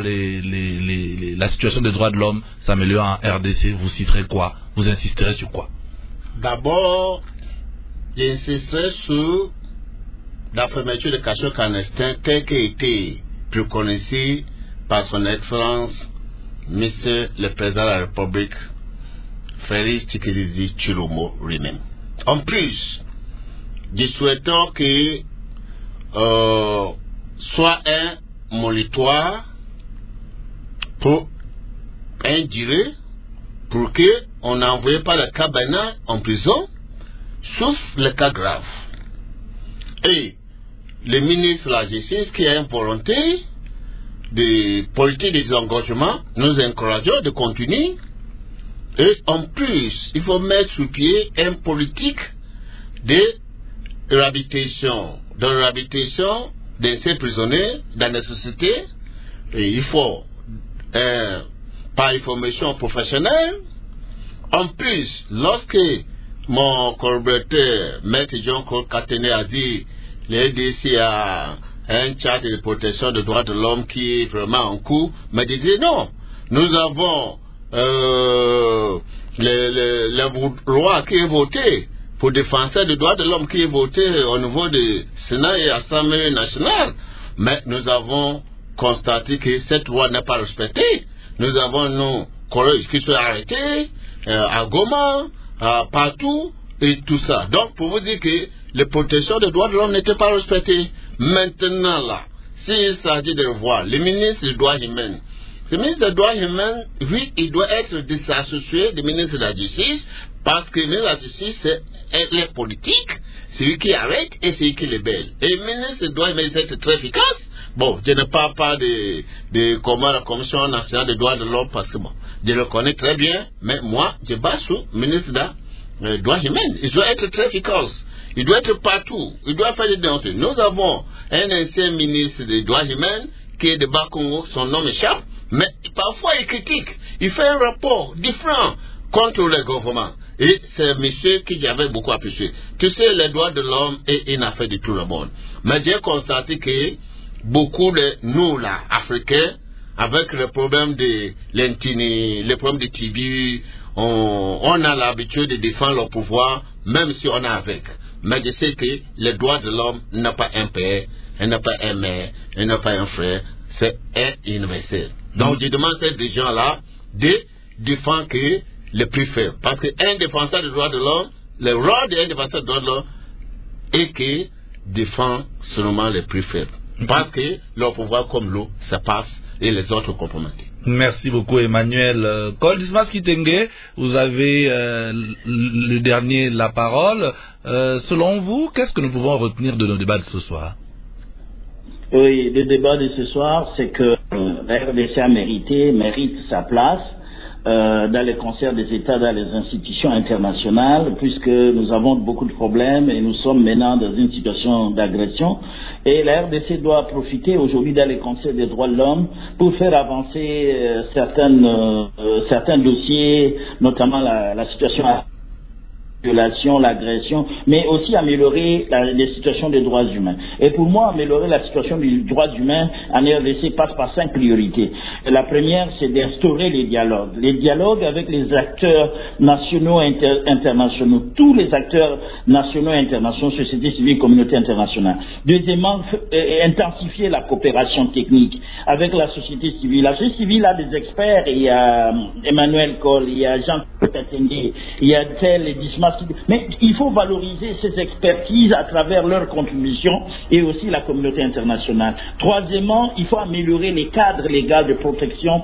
la situation des droits de l'homme s'améliorer en RDC, vous citerez quoi? Vous insisterez sur quoi? D'abord, j'insisterai sur la fermeture des cachots clandestins telle qu'a été préconisée par son Excellence Monsieur le Président de la République, Félix Tshisekedi Tshilombo lui-même. En plus, nous souhaitons que soit un monitoire pour un durée pour qu'on n'envoie pas le cas banal en prison, sauf le cas grave. Et le ministre de la Justice qui a une volonté de politique de désengagement, nous encourageons de continuer. Et en plus, il faut mettre sur pied une politique de réhabilitation de ces prisonniers dans la société. Et il faut par information professionnelle. En plus, lorsque mon collaborateur, Maître Jean-Claude Katende, a dit les LDC a un charte de protection des droits de l'homme qui est vraiment en cours, mais disait non, nous avons la loi qui est votée pour défenseur des droits de l'homme qui est votée au niveau du Sénat et Assemblée nationale, mais nous avons constaté que cette loi n'est pas respectée. Nous avons nos collègues qui sont arrêtés à Goma, partout et tout ça. Donc pour vous dire que les protections des droits de l'homme n'étaient pas respectées. Maintenant là, s'il s'agit de revoir le ministre des droits humains, le ministre des droits humains, oui, il doit être désassocié du ministre de la Justice, parce que le ministre de la Justice, c'est les politiques, c'est lui qui arrête et c'est lui qui libère. Et le ministre des droits humains est très efficace. Bon, je ne parle pas de comment la Commission nationale des droits de l'homme, parce que bon, je le connais très bien, mais moi, je base sur le ministre des droits humains. Il doit être très efficace. Il doit être partout. Il doit faire des dénonces. Nous avons un ancien ministre des droits humains qui est de Bas-Congo, son nom m'échappe, mais parfois il critique. Il fait un rapport différent contre le gouvernement. Et c'est un monsieur qui j'avais beaucoup apprécié. Tu sais, les droits de l'homme est une affaire de tout le monde. Mais j'ai constaté que beaucoup de nous, là, Africains, avec le problème de l'intini, le problème de Tibi, on a l'habitude de défendre le pouvoir, même si on est avec. Mais je sais que les droits de l'homme n'a pas un père, il n'a pas un mère, il n'a pas un frère, c'est un universel. Donc je demande à ces gens-là de défendre que les plus faibles. Parce qu'un défenseur des droits de l'homme, le rôle d'un défenseur des droits de l'homme est que défend seulement les plus faibles. Parce que leur pouvoir comme l'eau, ça passe et les autres compromettent. Merci beaucoup Emmanuel. Col Dismas Kitenge, vous avez le dernier la parole. Selon vous, qu'est-ce que nous pouvons retenir de nos débats de ce soir? Oui, le débat de ce soir, c'est que la RDC mérite sa place dans les concerts des États, dans les institutions internationales, puisque nous avons beaucoup de problèmes et nous sommes maintenant dans une situation d'agression. Et la RDC doit profiter aujourd'hui dans les concerts des droits de l'homme pour faire avancer certains dossiers, notamment la situation violation, l'agression, mais aussi améliorer les situations des droits humains. Et pour moi, améliorer la situation des droits humains en RDC passe par 5 priorités. La première, c'est d'instaurer les dialogues avec les acteurs nationaux et internationaux, tous les acteurs nationaux et internationaux, société civile, communauté internationale. Deuxièmement, intensifier la coopération technique avec la société civile. La société civile a des experts, il y a Emmanuel Col, il y a Jean Katenge, il y a tel et Dismas. Mais il faut valoriser ces expertises à travers leurs contributions et aussi la communauté internationale. Troisièmement, il faut améliorer les cadres légaux de protection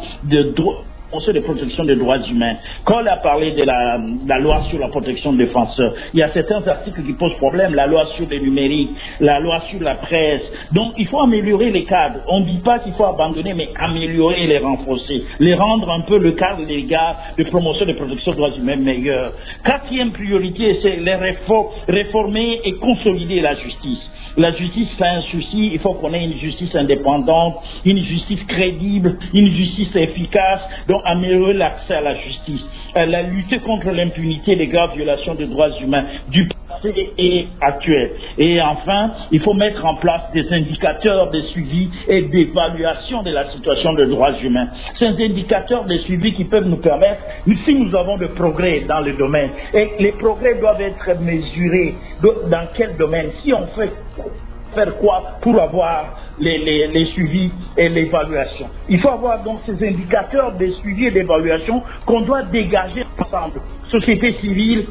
de protection des droits humains. Quand on a parlé de la loi sur la protection des défenseurs, il y a certains articles qui posent problème, la loi sur le numérique, la loi sur la presse. Donc il faut améliorer les cadres. On ne dit pas qu'il faut abandonner, mais améliorer et les renforcer. Les rendre un peu le cadre légal de promotion de protection des droits humains meilleur. Quatrième priorité, c'est réformer et consolider la justice. La justice fait un souci, il faut qu'on ait une justice indépendante, une justice crédible, une justice efficace, donc améliorer l'accès à la justice. La lutte contre l'impunité des graves violations des droits humains du passé et actuel. Et enfin, il faut mettre en place des indicateurs de suivi et d'évaluation de la situation des droits humains. Ces indicateurs de suivi qui peuvent nous permettre, si nous avons des progrès dans le domaine, et les progrès doivent être mesurés dans quel domaine, si on fait faire quoi pour avoir les suivis et l'évaluation. Il faut avoir donc ces indicateurs de suivi et d'évaluation qu'on doit dégager ensemble. Société civile,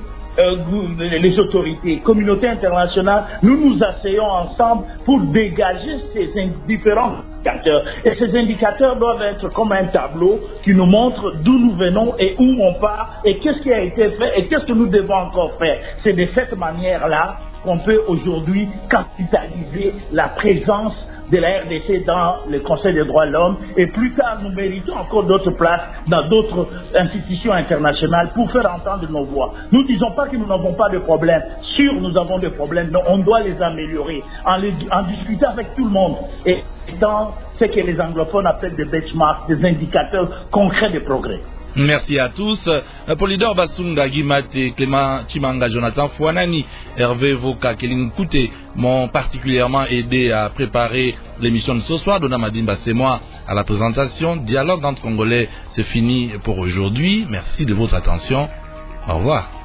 les autorités, communauté internationale, nous asseyons ensemble pour dégager ces différents indicateurs. Et ces indicateurs doivent être comme un tableau qui nous montre d'où nous venons et où on part et qu'est-ce qui a été fait et qu'est-ce que nous devons encore faire. C'est de cette manière-là qu'on peut aujourd'hui capitaliser la présence de la RDC dans le Conseil des droits de l'homme et plus tard nous méritons encore d'autres places dans d'autres institutions internationales pour faire entendre nos voix. Nous ne disons pas que nous n'avons pas de problèmes. Sûr, nous avons des problèmes, mais on doit les améliorer en discutant avec tout le monde et dans ce que les anglophones appellent des benchmarks, des indicateurs concrets de progrès. Merci à tous. Polydor Basunga, Guimate, Clément Chimanga, Jonathan Fouanani, Hervé Voka, Kéline Kouté m'ont particulièrement aidé à préparer l'émission de ce soir. Dona Madimba, c'est moi à la présentation. Dialogue entre Congolais, c'est fini pour aujourd'hui. Merci de votre attention. Au revoir.